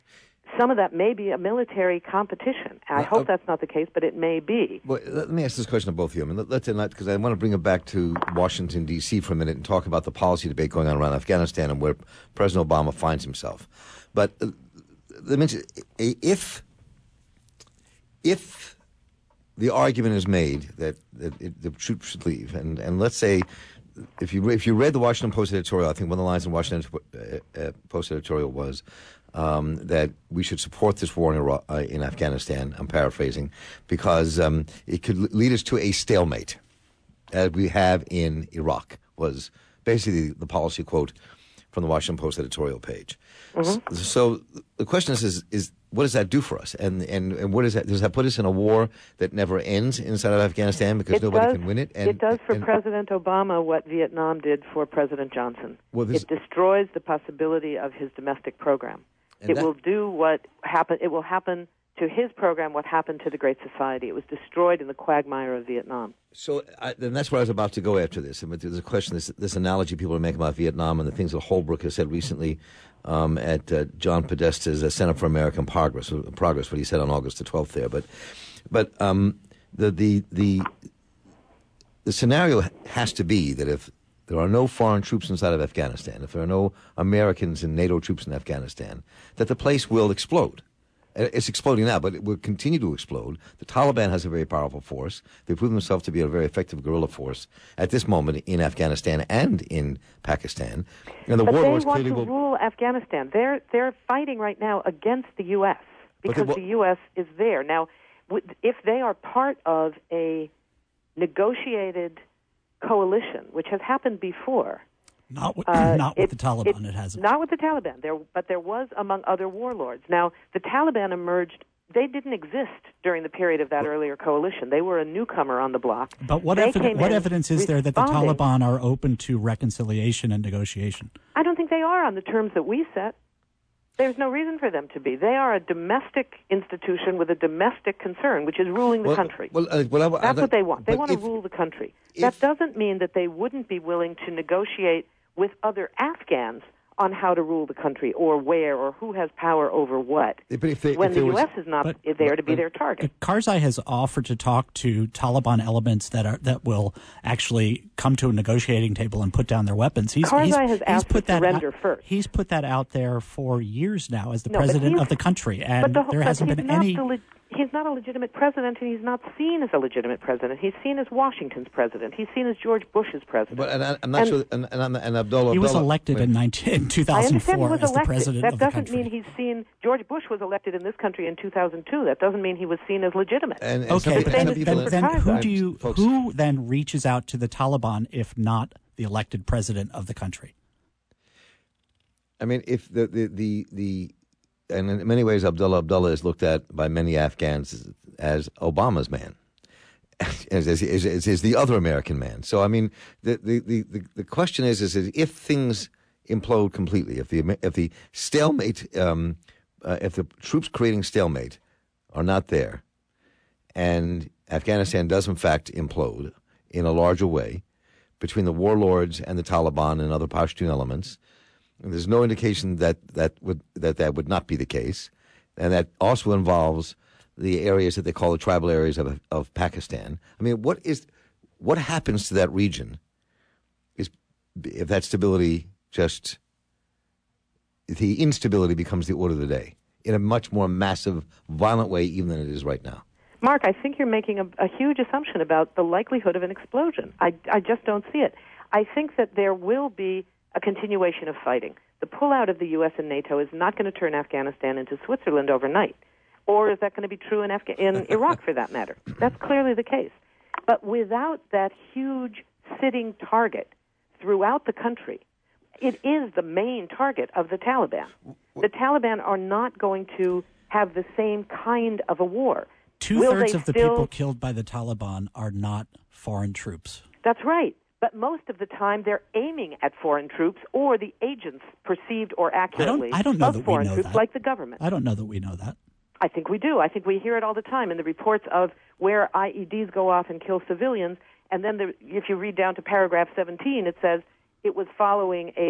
Speaker 2: some of that may be a military competition. I
Speaker 1: Well,
Speaker 2: hope
Speaker 1: uh,
Speaker 2: that's not the case, but it may be.
Speaker 1: Well, let me ask this question to both of you. I mean, let, let's because I want to bring it back to Washington, D C for a minute and talk about the policy debate going on around Afghanistan and where President Obama finds himself. But uh, let me say, if if the argument is made that, that it, the troops should leave, and, and let's say if you if you read the Washington Post editorial, I think one of the lines in the Washington uh, uh, Post editorial was um, that we should support this war in Iraq, uh, in Afghanistan. I'm paraphrasing, because um, it could lead us to a stalemate, as we have in Iraq. Was basically the policy quote from the Washington Post editorial page. Mm-hmm. So, so the question is, is, is what does that do for us? And, and, and what is that? Does that put us in a war that never ends inside of Afghanistan because
Speaker 2: it
Speaker 1: nobody
Speaker 2: does,
Speaker 1: can win it? And,
Speaker 2: it does for
Speaker 1: and,
Speaker 2: President Obama what Vietnam did for President Johnson.
Speaker 1: Well, this,
Speaker 2: it destroys the possibility of his domestic program. It
Speaker 1: that,
Speaker 2: will do what happen. It will happen to his program what happened to the Great Society. It was destroyed in the quagmire of Vietnam.
Speaker 1: So, I, and that's where I was about to go after this. I mean, there's a question, this, this analogy people are making about Vietnam and the things that Holbrooke has said recently um, at uh, John Podesta's uh, Center for American Progress, Progress, what he said on August the twelfth there. But, but um, the, the the the scenario has to be that if there are no foreign troops inside of Afghanistan, if there are no Americans and NATO troops in Afghanistan, that the place will explode. It's exploding now, but it will continue to explode. The Taliban has a very powerful force. They've proven themselves to be a very effective guerrilla force at this moment in Afghanistan and in Pakistan. And the
Speaker 2: but
Speaker 1: warlords
Speaker 2: they want
Speaker 1: clearly
Speaker 2: to
Speaker 1: will
Speaker 2: rule Afghanistan. They're they're fighting right now against the U S because
Speaker 1: will,
Speaker 2: the U S is there now. If they are part of a negotiated coalition, which has happened before.
Speaker 3: Not with,
Speaker 2: uh,
Speaker 3: not with
Speaker 2: it,
Speaker 3: the Taliban, it, it hasn't.
Speaker 2: Not with the Taliban, there, but there was among other warlords. Now, the Taliban emerged, they didn't exist during the period of that
Speaker 1: well,
Speaker 2: earlier coalition. They were a newcomer on the block.
Speaker 3: But what, evi- what evidence is there that the Taliban are open to reconciliation and negotiation?
Speaker 2: I don't think they are on the terms that we set. There's no reason for them to be. They are a domestic institution with a domestic concern, which is ruling the
Speaker 1: well,
Speaker 2: country.
Speaker 1: Well, uh, well, I,
Speaker 2: That's
Speaker 1: I,
Speaker 2: what they want. They want
Speaker 1: if,
Speaker 2: to rule the country.
Speaker 1: If,
Speaker 2: that doesn't mean that they wouldn't be willing to negotiate with other Afghans on how to rule the country or where or who has power over what
Speaker 1: but if they,
Speaker 2: when
Speaker 1: if
Speaker 2: the
Speaker 1: was,
Speaker 2: U S is not
Speaker 3: but,
Speaker 2: there
Speaker 1: but,
Speaker 2: to be
Speaker 1: but,
Speaker 2: their target.
Speaker 3: Karzai has offered to talk to Taliban elements that are that will actually come to a negotiating table and put down their weapons. He's,
Speaker 2: Karzai
Speaker 3: he's,
Speaker 2: has
Speaker 3: he's
Speaker 2: asked
Speaker 3: put
Speaker 2: to
Speaker 3: that
Speaker 2: surrender
Speaker 3: out,
Speaker 2: first.
Speaker 3: He's put that out there for years now as the
Speaker 2: no,
Speaker 3: president of the country, and
Speaker 2: but the,
Speaker 3: there hasn't
Speaker 2: but
Speaker 3: been
Speaker 2: not
Speaker 3: any...
Speaker 2: The le- he's not a legitimate president, and he's not seen as a legitimate president. He's seen as Washington's president. He's seen as George Bush's president.
Speaker 1: But, and I, I'm not
Speaker 2: and,
Speaker 1: sure, and, and, and Abdullah...
Speaker 3: He was
Speaker 1: Abdullah,
Speaker 3: elected in, nineteen, in two thousand four
Speaker 2: as
Speaker 3: the president
Speaker 2: that
Speaker 3: of the
Speaker 2: doesn't
Speaker 3: country.
Speaker 2: mean he's seen... George Bush was elected in this country in two thousand two. That doesn't mean he was seen as legitimate.
Speaker 1: And, and
Speaker 3: okay,
Speaker 1: some,
Speaker 3: then,
Speaker 1: some people
Speaker 3: then, then who do you
Speaker 1: folks,
Speaker 3: who then reaches out to the Taliban if not the elected president of the country?
Speaker 1: I mean, if the the the, the and in many ways, Abdullah Abdullah is looked at by many Afghans as, as Obama's man, as, as, as, as, as the other American man. So, I mean, the the, the, the question is, is if things implode completely, if the if the stalemate, um, uh, if the troops creating stalemate are not there, and Afghanistan does in fact implode in a larger way between the warlords and the Taliban and other Pashtun elements. And there's no indication that that would that that would not be the case, and that also involves the areas that they call the tribal areas of of Pakistan. I mean, what is what happens to that region? Is if that stability just the instability becomes the order of the day in a much more massive, violent way, even than it is right now.
Speaker 2: Mark, I think you're making a, a huge assumption about the likelihood of an explosion. I I just don't see it. I think that there will be a continuation of fighting. The pullout of the U S and NATO is not going to turn Afghanistan into Switzerland overnight. Or is that going to be true in, Afga- in Iraq, for that matter? That's clearly the case. But without that huge sitting target throughout the country, it is the main target of the Taliban. The Taliban are not going to have the same kind of a war.
Speaker 3: Two-thirds of the
Speaker 2: still...
Speaker 3: people killed by the Taliban are not foreign troops.
Speaker 2: That's right. But most of the time, they're aiming at foreign troops or the agents, perceived or accurately,
Speaker 3: I don't, I don't know
Speaker 2: of
Speaker 3: that
Speaker 2: foreign
Speaker 3: we know
Speaker 2: troops,
Speaker 3: that.
Speaker 2: like the government.
Speaker 3: I don't know that we know that.
Speaker 2: I think we do. I think we hear it all the time in the reports of where I E Ds go off and kill civilians. And then the, if you read down to paragraph seventeen, it says it was following a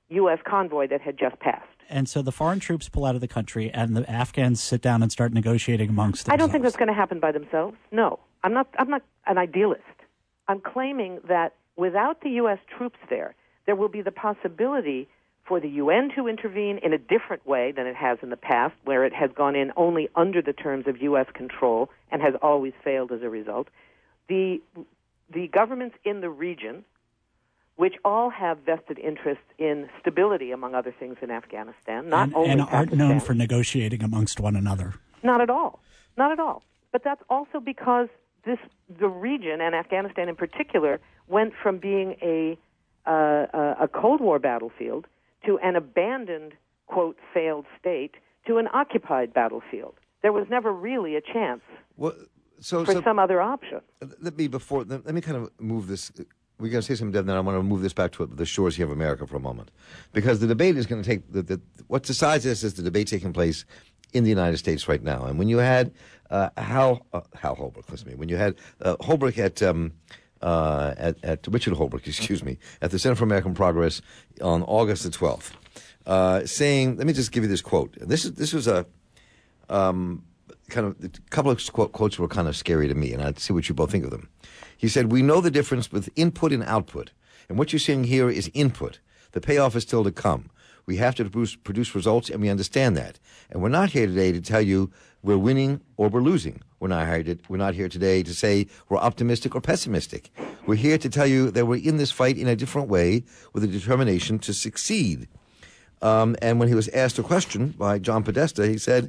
Speaker 2: U S convoy that had just passed.
Speaker 3: And so the foreign troops pull out of the country, and the Afghans sit down and start negotiating amongst themselves.
Speaker 2: I don't think that's going to happen by themselves. No, I'm not. I'm not an idealist. I'm claiming that without the U S troops there, there will be the possibility for the U N to intervene in a different way than it has in the past, where it has gone in only under the terms of U S control and has always failed as a result. The the governments in the region, which all have vested interests in stability, among other things, in Afghanistan, not
Speaker 3: and,
Speaker 2: only
Speaker 3: and aren't
Speaker 2: Pakistan.
Speaker 3: known for negotiating amongst one another.
Speaker 2: Not at all. Not at all. But that's also because this the region, and Afghanistan in particular, went from being a uh, a Cold War battlefield to an abandoned, quote, failed state to an occupied battlefield. There was never really a chance
Speaker 1: well, so,
Speaker 2: for
Speaker 1: so,
Speaker 2: some other option.
Speaker 1: Let me before let me kind of move this. We're going to say something, Deb, then I want to move this back to the shores here of America for a moment. Because the debate is going to take, the, the, what decides this is the debate taking place in the United States right now. And when you had uh, Hal, uh, Hal Holbrook, listen to me, when you had uh, Holbrook at, um, uh, at, at, Richard Holbrook, excuse me, at the Center for American Progress on August the twelfth, uh, saying, let me just give you this quote. This is this was a, um, kind of, a couple of quotes were kind of scary to me, and I'd see what you both think of them. He said, we know the difference with input and output. And what you're seeing here is input. The payoff is still to come. We have to produce, produce results, and we understand that. And we're not here today to tell you we're winning or we're losing. We're not here, to, we're not here today to say we're optimistic or pessimistic. We're here to tell you that we're in this fight in a different way with a determination to succeed. Um, and when he was asked a question by John Podesta, he said,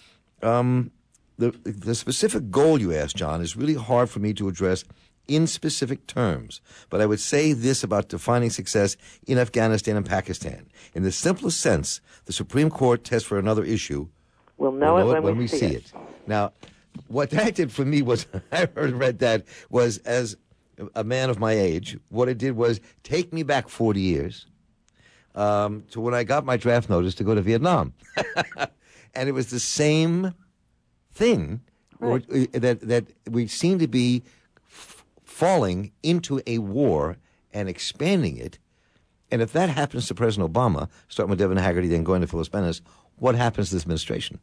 Speaker 1: um, the, the specific goal you asked, John, is really hard for me to address in specific terms, but I would say this about defining success in Afghanistan and Pakistan. In the simplest sense, the Supreme Court test for another issue.
Speaker 2: We'll know,
Speaker 1: we'll know
Speaker 2: it
Speaker 1: it
Speaker 2: when,
Speaker 1: when we see it. it. Now, what that did for me was, I heard read that, was as a man of my age, what it did was take me back forty years um, to when I got my draft notice to go to Vietnam. And it was the same thing, right. or, that, that we seem to be falling into a war and expanding it. And if that happens to President Obama, starting with Devin Haggerty, then going to Phyllis Bennis, what happens to this administration?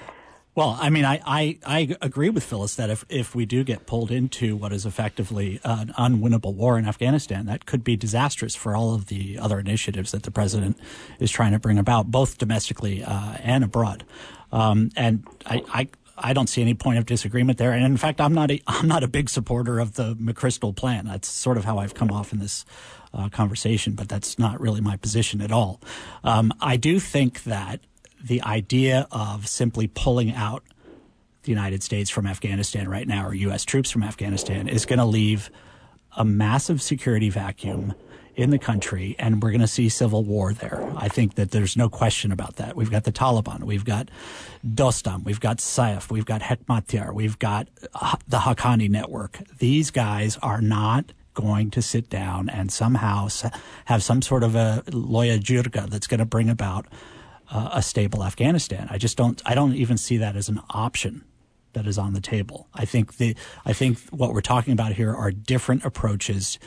Speaker 3: Well, I mean, I, I, I agree with Phyllis that if, if we do get pulled into what is effectively an unwinnable war in Afghanistan, that could be disastrous for all of the other initiatives that the president is trying to bring about, both domestically uh, and abroad. Um, and I, I I don't see any point of disagreement there. And in fact, I'm not a, I'm not a big supporter of the McChrystal plan. That's sort of how I've come off in this uh, conversation, but that's not really my position at all. Um, I do think that the idea of simply pulling out the United States from Afghanistan right now, or U S troops from Afghanistan, is going to leave a massive security vacuum in the country, and we're going to see civil war there. I think that there's no question about that. We've got the Taliban, we've got Dostum, we've got Saif, we've got Hekmatyar, we've got the Haqqani network. These guys are not going to sit down and somehow have some sort of a loya jirga that's going to bring about uh, a stable Afghanistan. I just don't. I don't even see that as an option that is on the table. I think the. I think what we're talking about here are different approaches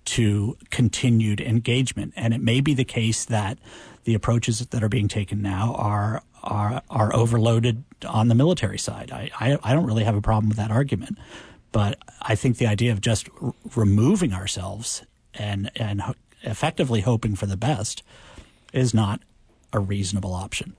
Speaker 3: to continued engagement. And it may be the case that the approaches that are being taken now are are are overloaded on the military side. I, I, I don't really have a problem with that argument. But I think the idea of just r- removing ourselves and, and ho- effectively hoping for the best is not a reasonable option.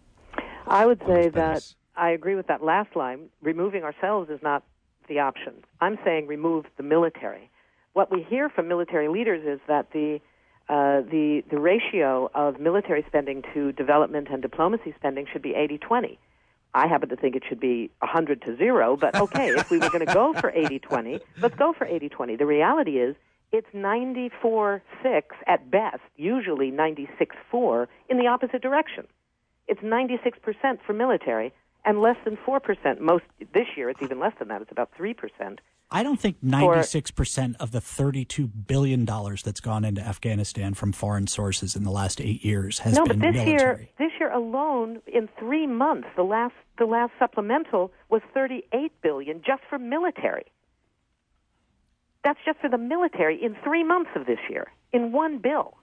Speaker 2: I would say that I agree with that last line. Removing ourselves is not the option. I'm saying remove the military. What we hear from military leaders is that the uh, the the ratio of military spending to development and diplomacy spending should be eighty twenty. I happen to think it should be one hundred to zero, but okay, if we were going to go for eighty twenty, let's go for eighty twenty. The reality is it's ninety-four six at best, usually ninety-six four in the opposite direction. It's ninety-six percent for military and less than four percent. Most this year it's even less than that. It's about three percent.
Speaker 3: I don't think ninety-six percent of the thirty-two billion dollars that's gone into Afghanistan from foreign sources in the last eight years has
Speaker 2: no,
Speaker 3: been
Speaker 2: but this
Speaker 3: military.
Speaker 2: year, this year alone, in three months, the last the last supplemental was thirty-eight billion dollars just for military. That's just for the military in three months of this year, in one bill.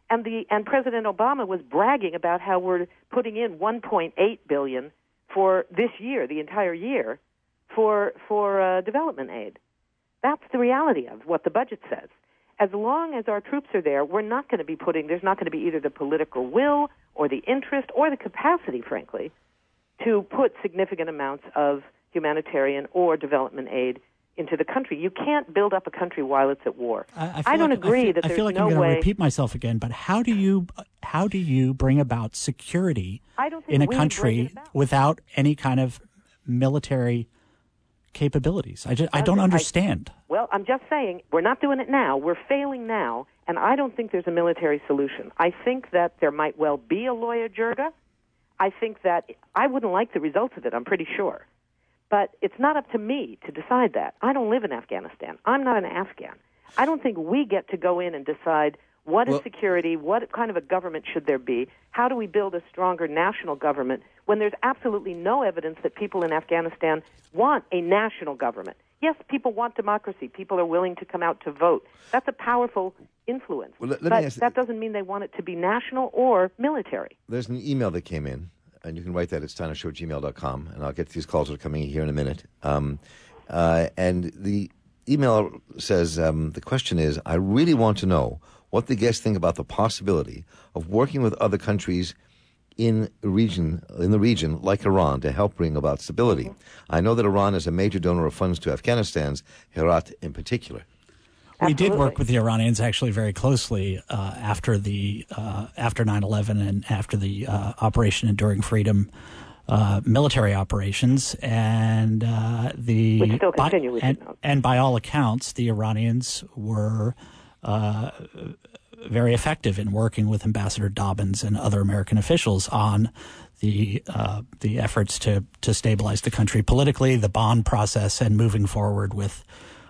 Speaker 2: And the and President Obama was bragging about how we're putting in one point eight billion dollars for this year, the entire year, for for uh, development aid. That's the reality of what the budget says. As long as our troops are there, we're not going to be putting, there's not going to be either the political will or the interest or the capacity, frankly, to put significant amounts of humanitarian or development aid into the country. You can't build up a country while it's at war.
Speaker 3: I, I,
Speaker 2: I don't
Speaker 3: like,
Speaker 2: agree
Speaker 3: I feel,
Speaker 2: that there's
Speaker 3: I feel like
Speaker 2: no
Speaker 3: I'm going to
Speaker 2: way.
Speaker 3: repeat myself again, but how do you how do you bring about security
Speaker 2: I don't think
Speaker 3: in a
Speaker 2: we bring
Speaker 3: country
Speaker 2: it about.
Speaker 3: without any kind of military capabilities? I, just, I don't
Speaker 2: I-
Speaker 3: understand.
Speaker 2: Well, I'm just saying, we're not doing it now. We're failing now, and I don't think there's a military solution. I think that there might well be a Loya Jirga. I think that I wouldn't like the results of it, I'm pretty sure. But it's not up to me to decide that. I don't live in Afghanistan. I'm not an Afghan. I don't think we get to go in and decide what is
Speaker 1: Well-
Speaker 2: security, what kind of a government should there be, how do we build a stronger national government when there's absolutely no evidence that people in Afghanistan want a national government. Yes, people want democracy. People are willing to come out to vote. That's a powerful influence.
Speaker 1: Well, let- let me
Speaker 2: but
Speaker 1: ask-
Speaker 2: that doesn't mean they want it to be national or military.
Speaker 1: There's an email that came in, and you can write that at steiner show at gmail dot com, and I'll get to these calls that are coming in here in a minute. Um, uh, and the email says, um, the question is, I really want to know what the guests think about the possibility of working with other countries in region in the region like Iran to help bring about stability. Mm-hmm. I know that Iran is a major donor of funds to Afghanistan's Herat in particular.
Speaker 3: We did
Speaker 2: Absolutely.
Speaker 3: work with the Iranians actually very closely uh, after the uh, after nine eleven and after the uh, Operation Enduring Freedom uh, military operations, and uh, the
Speaker 2: Which still
Speaker 3: by,
Speaker 2: continue, we should
Speaker 3: and,
Speaker 2: note.
Speaker 3: and by all accounts, the Iranians were uh, very effective in working with Ambassador Dobbins and other American officials on the uh, the efforts to to stabilize the country politically, the bond process, and moving forward with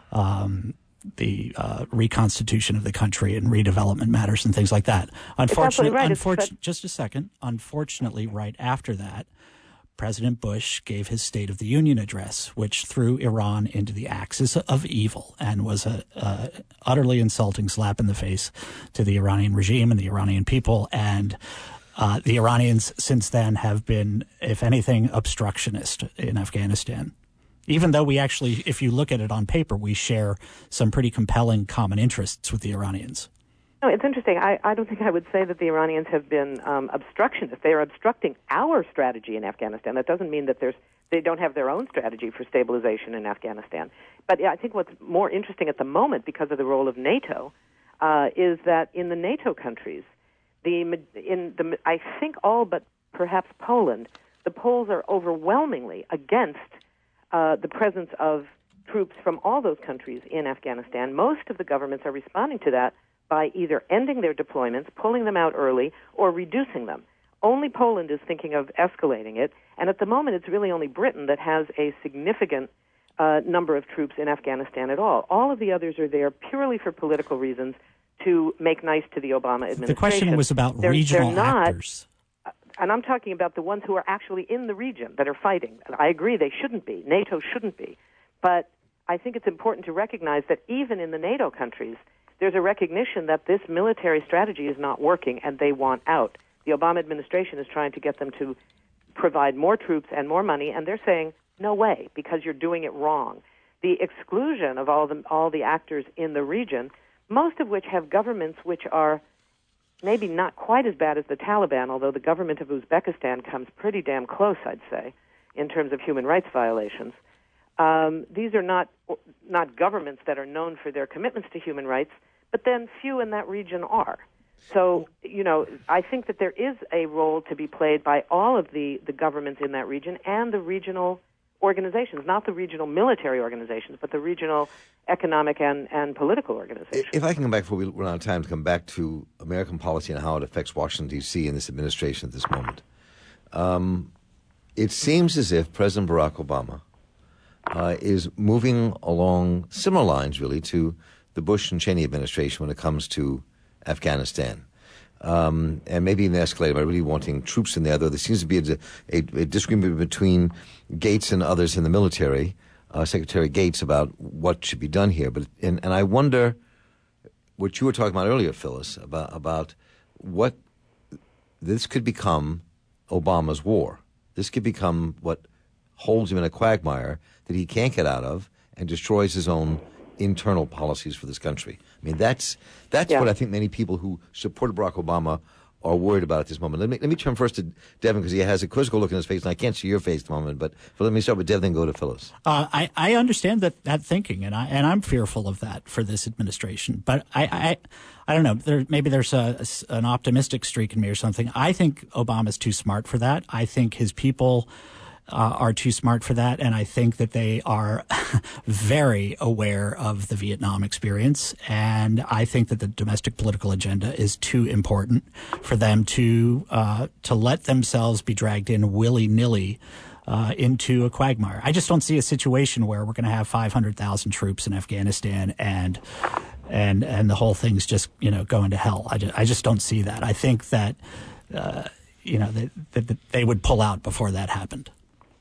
Speaker 3: Um, the uh, reconstitution of the country and redevelopment matters and things like that. Unfortunately,
Speaker 2: right.
Speaker 3: unfortunately just a second. Unfortunately, right after that, President Bush gave his State of the Union address, which threw Iran into the axis of evil and was a, a utterly insulting slap in the face to the Iranian regime and the Iranian people. And uh, the Iranians since then have been, if anything, obstructionist in Afghanistan. Even though we actually, if you look at it on paper, we share some pretty compelling common interests with the Iranians.
Speaker 2: No, it's interesting. I, I don't think I would say that the Iranians have been um, obstructionists. They are obstructing our strategy in Afghanistan. That doesn't mean that there's they don't have their own strategy for stabilization in Afghanistan. But yeah, I think what's more interesting at the moment, because of the role of NATO, uh, is that in the NATO countries, the in the I think all but perhaps Poland, the polls are overwhelmingly against Uh, the presence of troops from all those countries in Afghanistan. Most of the governments are responding to that by either ending their deployments, pulling them out early, or reducing them. Only Poland is thinking of escalating it, and at the moment it's really only Britain that has a significant uh, number of troops in Afghanistan at all. All of the others are there purely for political reasons to make nice to the Obama administration.
Speaker 3: The question was about
Speaker 2: they're,
Speaker 3: regional
Speaker 2: they're not,
Speaker 3: actors.
Speaker 2: And I'm talking about the ones who are actually in the region that are fighting. I agree they shouldn't be. NATO shouldn't be. But I think it's important to recognize that even in the NATO countries, there's a recognition that this military strategy is not working and they want out. The Obama administration is trying to get them to provide more troops and more money, and they're saying, no way, because you're doing it wrong. The exclusion of all the, all the actors in the region, most of which have governments which are maybe not quite as bad as the Taliban, although the government of Uzbekistan comes pretty damn close, I'd say, in terms of human rights violations. Um, these are not not governments that are known for their commitments to human rights, but then few in that region are. So, you know, I think that there is a role to be played by all of the, the governments in that region and the regional organizations, not the regional military organizations, but the regional economic and, and political organizations.
Speaker 1: If I can come back before we run out of time, to come back to American policy and how it affects Washington, D C and this administration at this moment. Um, it seems as if President Barack Obama uh, is moving along similar lines, really, to the Bush and Cheney administration when it comes to Afghanistan. Um, and maybe even escalated by really wanting troops in there, though there seems to be a, a, a disagreement between Gates and others in the military, uh, Secretary Gates, about what should be done here. But and, and I wonder what you were talking about earlier, Phyllis, about, about what this could become Obama's war. This could become what holds him in a quagmire that he can't get out of and destroys his own internal policies for this country. I mean, that's that's
Speaker 2: yeah.
Speaker 1: what I think many people who supported Barack Obama are worried about at this moment. Let me let me turn first to Devin because he has a quizzical look in his face, and I can't see your face at the moment. But, but let me start with Devin, then go to Phyllis.
Speaker 3: Uh, I I understand that, that thinking, and I and I'm fearful of that for this administration. But I I, I don't know. There maybe there's a, a an optimistic streak in me or something. I think Obama's too smart for that. I think his people Uh, are too smart for that, and I think that they are very aware of the Vietnam experience, and I think that the domestic political agenda is too important for them to uh, to let themselves be dragged in willy-nilly uh, into a quagmire. I just don't see a situation where we're going to have five hundred thousand troops in Afghanistan and and and the whole thing's just, you know, going to hell. I just, I just don't see that. I think that uh, you know that, that, that they would pull out before that happened.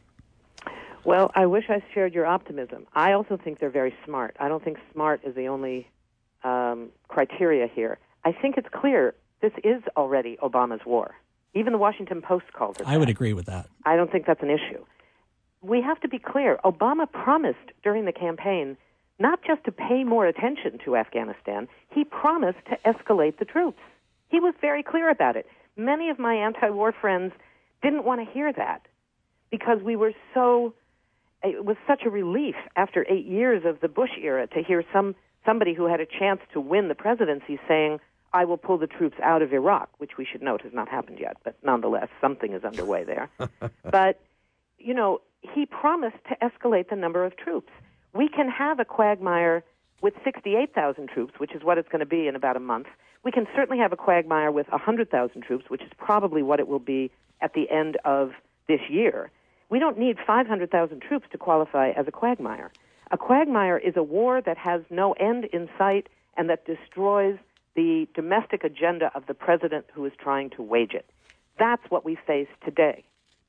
Speaker 2: Well, I wish I shared your optimism. I also think they're very smart. I don't think smart is the only um, criteria here. I think it's clear this is already Obama's war. Even the Washington Post called it
Speaker 3: I
Speaker 2: that.
Speaker 3: would agree with that.
Speaker 2: I don't think that's an issue. We have to be clear. Obama promised during the campaign not just to pay more attention to Afghanistan, he promised to escalate the troops. He was very clear about it. Many of my anti-war friends didn't want to hear that because we were so... It was such a relief after eight years of the Bush era to hear some somebody who had a chance to win the presidency saying, I will pull the troops out of Iraq, which we should note has not happened yet, but nonetheless, something is underway there. But, you know, he promised to escalate the number of troops. We can have a quagmire with sixty-eight thousand troops, which is what it's going to be in about a month. We can certainly have a quagmire with one hundred thousand troops, which is probably what it will be at the end of this year. We don't need five hundred thousand troops to qualify as a quagmire. A quagmire is a war that has no end in sight and that destroys the domestic agenda of the president who is trying to wage it. That's what we face today.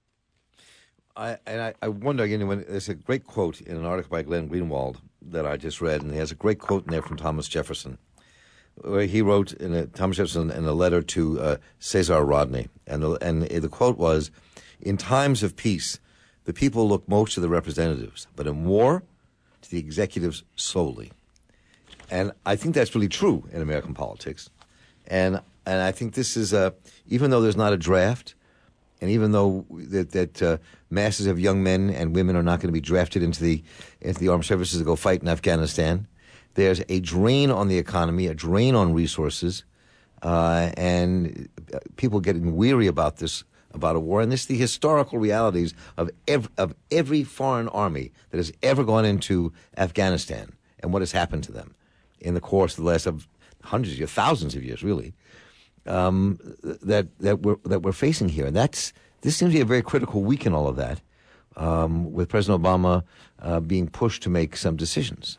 Speaker 1: I, and I, I wonder, again, when there's a great quote in an article by Glenn Greenwald that I just read, and he has a great quote in there from Thomas Jefferson, where he wrote, in a, Thomas Jefferson, in a letter to uh, Cesar Rodney, and the, and the quote was, in times of peace, the people look most to the representatives, but in war, to the executives solely. And I think that's really true in American politics. And and I think this is, a, even though there's not a draft, and even though that, that uh, masses of young men and women are not going to be drafted into the into the armed services to go fight in Afghanistan, there's a drain on the economy, a drain on resources, uh, and people getting weary about this, about a war, and this is the historical realities of every, of every foreign army that has ever gone into Afghanistan and what has happened to them in the course of the last of hundreds of years, thousands of years, really, um, that that we're that we're facing here. And that's this seems to be a very critical week in all of that, um, with President Obama uh, being pushed to make some decisions.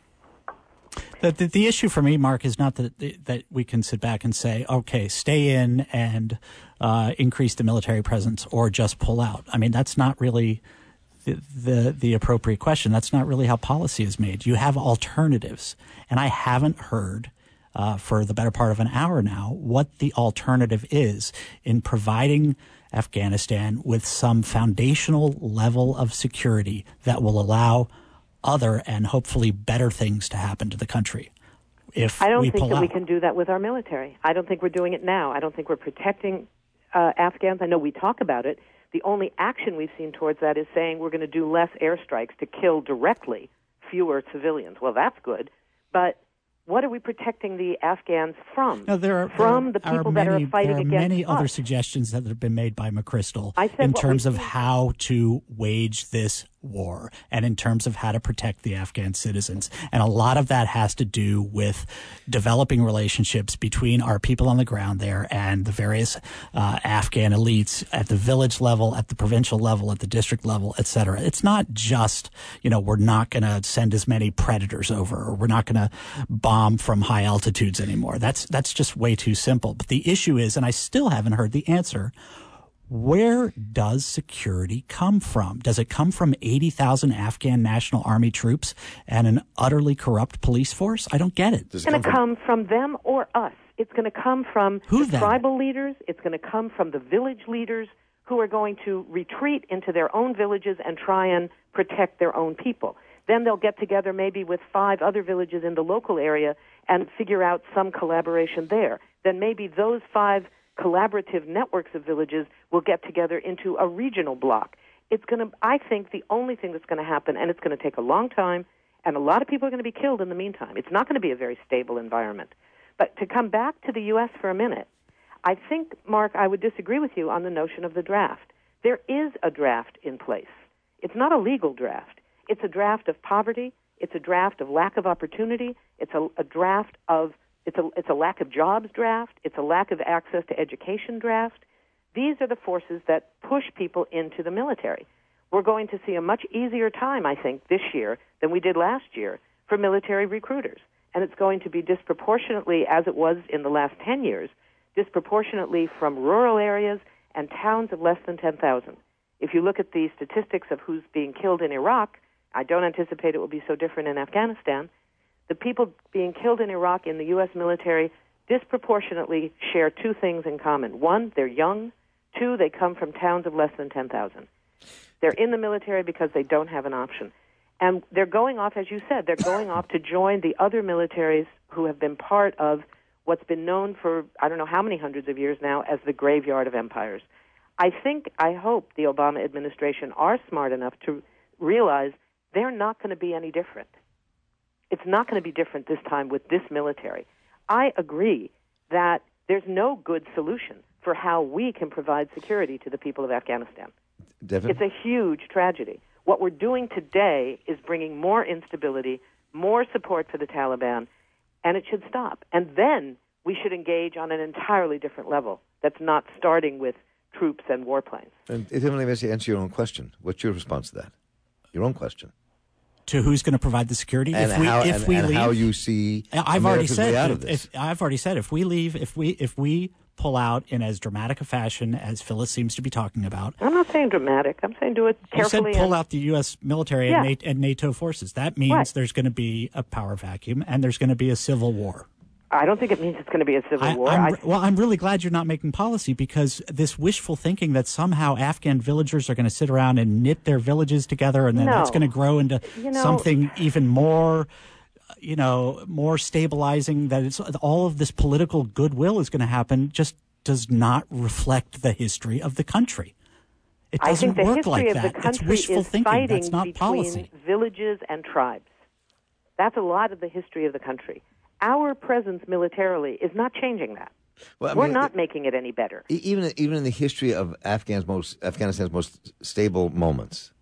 Speaker 3: The, the, the issue for me, Mark, is not that that we can sit back and say, okay, stay in and uh, increase the military presence or just pull out. I mean, that's not really the, the the appropriate question. That's not really how policy is made. You have alternatives. And I haven't heard uh, for the better part of an hour now what the alternative is in providing Afghanistan with some foundational level of security that will allow other and hopefully better things to happen to the country. If
Speaker 2: I don't
Speaker 3: we
Speaker 2: think
Speaker 3: pull
Speaker 2: that
Speaker 3: out.
Speaker 2: we can do that with our military. I don't think we're doing it now. I don't think we're protecting uh, Afghans. I know we talk about it. The only action we've seen towards that is saying we're going to do less airstrikes to kill directly fewer civilians. Well, that's good, but what are we protecting the Afghans from?
Speaker 3: No, there are,
Speaker 2: from
Speaker 3: there
Speaker 2: the people
Speaker 3: are
Speaker 2: that
Speaker 3: many,
Speaker 2: are fighting
Speaker 3: there are
Speaker 2: against
Speaker 3: many
Speaker 2: us.
Speaker 3: other suggestions that have been made by McChrystal
Speaker 2: I said
Speaker 3: in
Speaker 2: what
Speaker 3: terms
Speaker 2: we
Speaker 3: of
Speaker 2: can-
Speaker 3: how to wage this war and in terms of how to protect the Afghan citizens. And a lot of that has to do with developing relationships between our people on the ground there and the various uh, Afghan elites at the village level, at the provincial level, at the district level, et cetera. It's not just, you know, we're not going to send as many predators over or we're not going to bomb from high altitudes anymore. That's, that's just way too simple. But the issue is, and I still haven't heard the answer, where does security come from? Does it come from eighty thousand Afghan National Army troops and an utterly corrupt police force? I don't get it.
Speaker 1: Does
Speaker 2: It's going to
Speaker 1: from-
Speaker 2: come from them or us. It's going to come from
Speaker 3: Who
Speaker 2: the
Speaker 3: then?
Speaker 2: tribal leaders. It's going to come from the village leaders who are going to retreat into their own villages and try and protect their own people. Then they'll get together maybe with five other villages in the local area and figure out some collaboration there. Then maybe those five collaborative networks of villages will get together into a regional bloc. It's going to, I think, the only thing that's going to happen, and it's going to take a long time, and a lot of people are going to be killed in the meantime. It's not going to be a very stable environment. But to come back to the U S for a minute, I think, Mark, I would disagree with you on the notion of the draft. There is a draft in place. It's not a legal draft. It's a draft of poverty. It's a draft of lack of opportunity. It's a, a draft of, it's a, it's a lack of jobs draft. It's a lack of access to education draft. These are the forces that push people into the military. We're going to see a much easier time, I think, this year than we did last year for military recruiters. And it's going to be disproportionately, as it was in the last ten years, disproportionately from rural areas and towns of less than ten thousand. If you look at the statistics of who's being killed in Iraq, I don't anticipate it will be so different in Afghanistan. The people being killed in Iraq in the U S military disproportionately share two things in common. One, they're young. Two, they come from towns of less than ten thousand. They're in the military because they don't have an option. And they're going off, as you said, they're going off to join the other militaries who have been part of what's been known for, I don't know how many hundreds of years now, as the graveyard of empires. I think, I hope the Obama administration are smart enough to realize they're not going to be any different. It's not going to be different this time with this military. I agree that there's no good solution for how we can provide security to the people of Afghanistan.
Speaker 1: Devin?
Speaker 2: It's a huge tragedy. What we're doing today is bringing more instability, more support for the Taliban, and it should stop. And then we should engage on an entirely different level that's not starting with troops and warplanes.
Speaker 1: And if you want to answer your own question, what's your response to that? Your own question.
Speaker 3: To who's going to provide the security?
Speaker 1: And
Speaker 3: if we,
Speaker 1: how,
Speaker 3: if
Speaker 1: and,
Speaker 3: we
Speaker 1: and
Speaker 3: leave,
Speaker 1: how you see
Speaker 3: I've already
Speaker 1: America's
Speaker 3: said
Speaker 1: way out
Speaker 3: if,
Speaker 1: of this.
Speaker 3: if I've already said if we leave, if we if we pull out in as dramatic a fashion as Phyllis seems to be talking about.
Speaker 2: I'm not saying dramatic. I'm saying do it carefully.
Speaker 3: You said pull
Speaker 2: and,
Speaker 3: out the U S military
Speaker 2: Yeah.
Speaker 3: and, NATO, and NATO forces. That means
Speaker 2: Right.
Speaker 3: there's going to be a power vacuum and there's going to be a civil war.
Speaker 2: I don't think it means it's going to be a civil
Speaker 3: I,
Speaker 2: war.
Speaker 3: I'm,
Speaker 2: I,
Speaker 3: well, I'm really glad you're not making policy because this wishful thinking that somehow Afghan villagers are going to sit around and knit their villages together and then
Speaker 2: No.
Speaker 3: that's going to grow into
Speaker 2: You know-
Speaker 3: something even more, you know, more stabilizing, that it's all of this political goodwill is going to happen just does not reflect the history of the country. It
Speaker 2: I
Speaker 3: doesn't
Speaker 2: think the
Speaker 3: work
Speaker 2: history
Speaker 3: like
Speaker 2: of
Speaker 3: that.
Speaker 2: the
Speaker 3: It's
Speaker 2: country
Speaker 3: wishful
Speaker 2: is
Speaker 3: thinking.
Speaker 2: fighting
Speaker 3: That's not
Speaker 2: between
Speaker 3: policy.
Speaker 2: villages and tribes. That's a lot of the history of the country. Our presence militarily is not changing that.
Speaker 1: Well, I
Speaker 2: We're
Speaker 1: mean,
Speaker 2: not making it any better.
Speaker 1: E- Even even in the history of Afghan's most Afghanistan's most stable moments,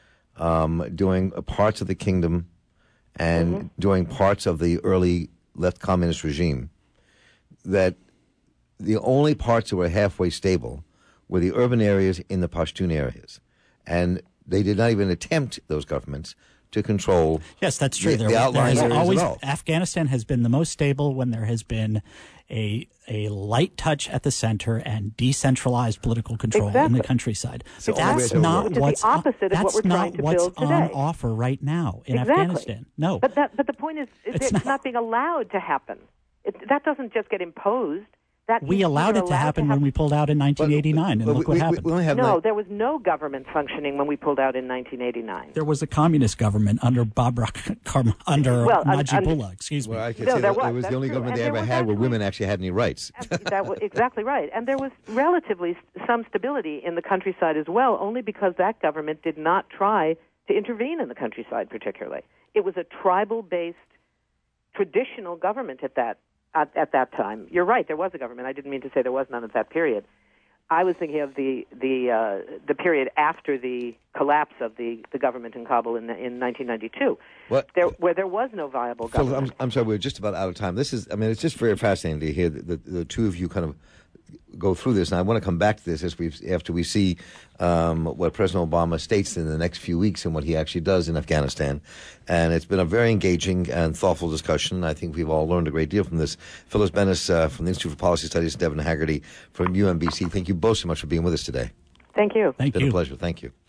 Speaker 1: um, during parts of the kingdom and
Speaker 2: Mm-hmm.
Speaker 1: during parts of the early left communist regime, that the only parts that were halfway stable were the urban areas in the Pashtun areas, and they did not even attempt, those governments, to control.
Speaker 3: Yes, that's true.
Speaker 1: The,
Speaker 3: there,
Speaker 1: the
Speaker 3: there
Speaker 1: outlying
Speaker 3: has
Speaker 1: areas
Speaker 3: always
Speaker 1: at all.
Speaker 3: Afghanistan has been the most stable when there has been a a light touch at the center and decentralized political control in
Speaker 2: Exactly.
Speaker 3: the countryside.
Speaker 1: the only way
Speaker 3: That's
Speaker 1: to
Speaker 3: not
Speaker 2: Which is the
Speaker 3: what's on-
Speaker 2: opposite of
Speaker 3: that's
Speaker 2: what we're
Speaker 3: not
Speaker 2: trying to
Speaker 3: what's
Speaker 2: build
Speaker 3: on
Speaker 2: today.
Speaker 3: offer right now in
Speaker 2: Exactly.
Speaker 3: Afghanistan. No,
Speaker 2: But that, but the point is, is
Speaker 3: It's
Speaker 2: it's,
Speaker 3: not-
Speaker 2: not, being allowed to happen. It, that doesn't just get imposed. That
Speaker 3: we
Speaker 2: you-
Speaker 3: allowed
Speaker 2: you're
Speaker 3: it to happen when we pulled out in nineteen eighty-nine, and
Speaker 1: But
Speaker 3: look
Speaker 1: we,
Speaker 3: what
Speaker 1: we-
Speaker 3: happened.
Speaker 1: We only have
Speaker 2: No,
Speaker 1: nine-
Speaker 2: there was no government functioning when we pulled out in nineteen eighty-nine.
Speaker 3: there was a communist government under Babrak Karm, under
Speaker 2: Well, un-
Speaker 3: Najibullah.
Speaker 2: un-
Speaker 3: excuse me.
Speaker 1: well, I could
Speaker 2: No,
Speaker 1: say
Speaker 2: there
Speaker 1: that
Speaker 2: was.
Speaker 1: it was the
Speaker 2: That's
Speaker 1: only
Speaker 2: true.
Speaker 1: government
Speaker 2: And
Speaker 1: they
Speaker 2: there
Speaker 1: ever
Speaker 2: was
Speaker 1: had where
Speaker 2: actually-
Speaker 1: women actually had any rights.
Speaker 2: That was exactly right. And there was relatively s- some stability in the countryside as well, only because that government did not try to intervene in the countryside particularly. It was a tribal-based, traditional government at that at, at that time. You're right, there was a government. I didn't mean to say there was none at that period. I was thinking of the the uh, the period after the collapse of the, the government in Kabul in in nineteen ninety-two,
Speaker 1: What?
Speaker 2: there, where there was no viable
Speaker 1: Phil,
Speaker 2: government.
Speaker 1: I'm, I'm sorry, we're just about out of time. This is, I mean, it's just very fascinating to hear the, the, the two of you kind of go through this, and I want to come back to this as we after we see um, what President Obama states in the next few weeks and what he actually does in Afghanistan. And it's been a very engaging and thoughtful discussion. I think we've all learned a great deal from this. Phyllis Bennis uh, from the Institute for Policy Studies, Devin Haggerty from U M B C. Thank you both so much for being with us today.
Speaker 2: Thank you.
Speaker 3: Thank
Speaker 1: It's been
Speaker 3: you.
Speaker 1: a pleasure. Thank you.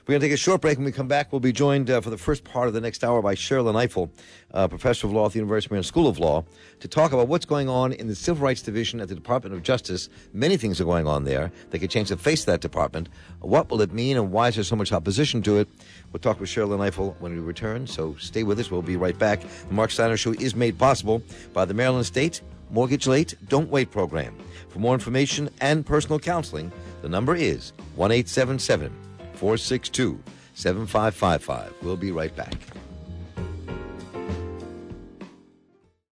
Speaker 1: We're going to take a short break. When we come back, we'll be joined uh, for the first part of the next hour by Sherrilyn Ifill, uh, professor of law at the University of Maryland School of Law, to talk about what's going on in the Civil Rights Division at the Department of Justice. Many things are going on there that could change the face of that department. What will it mean, and why is there so much opposition to it? We'll talk with Sherrilyn Ifill when we return, so stay with us. We'll be right back. The Mark Steiner Show is made possible by the Maryland State Mortgage Late, Don't Wait program. For more information and personal counseling, the number is one eight seven seven, four six two, seven five five five. We'll be right back.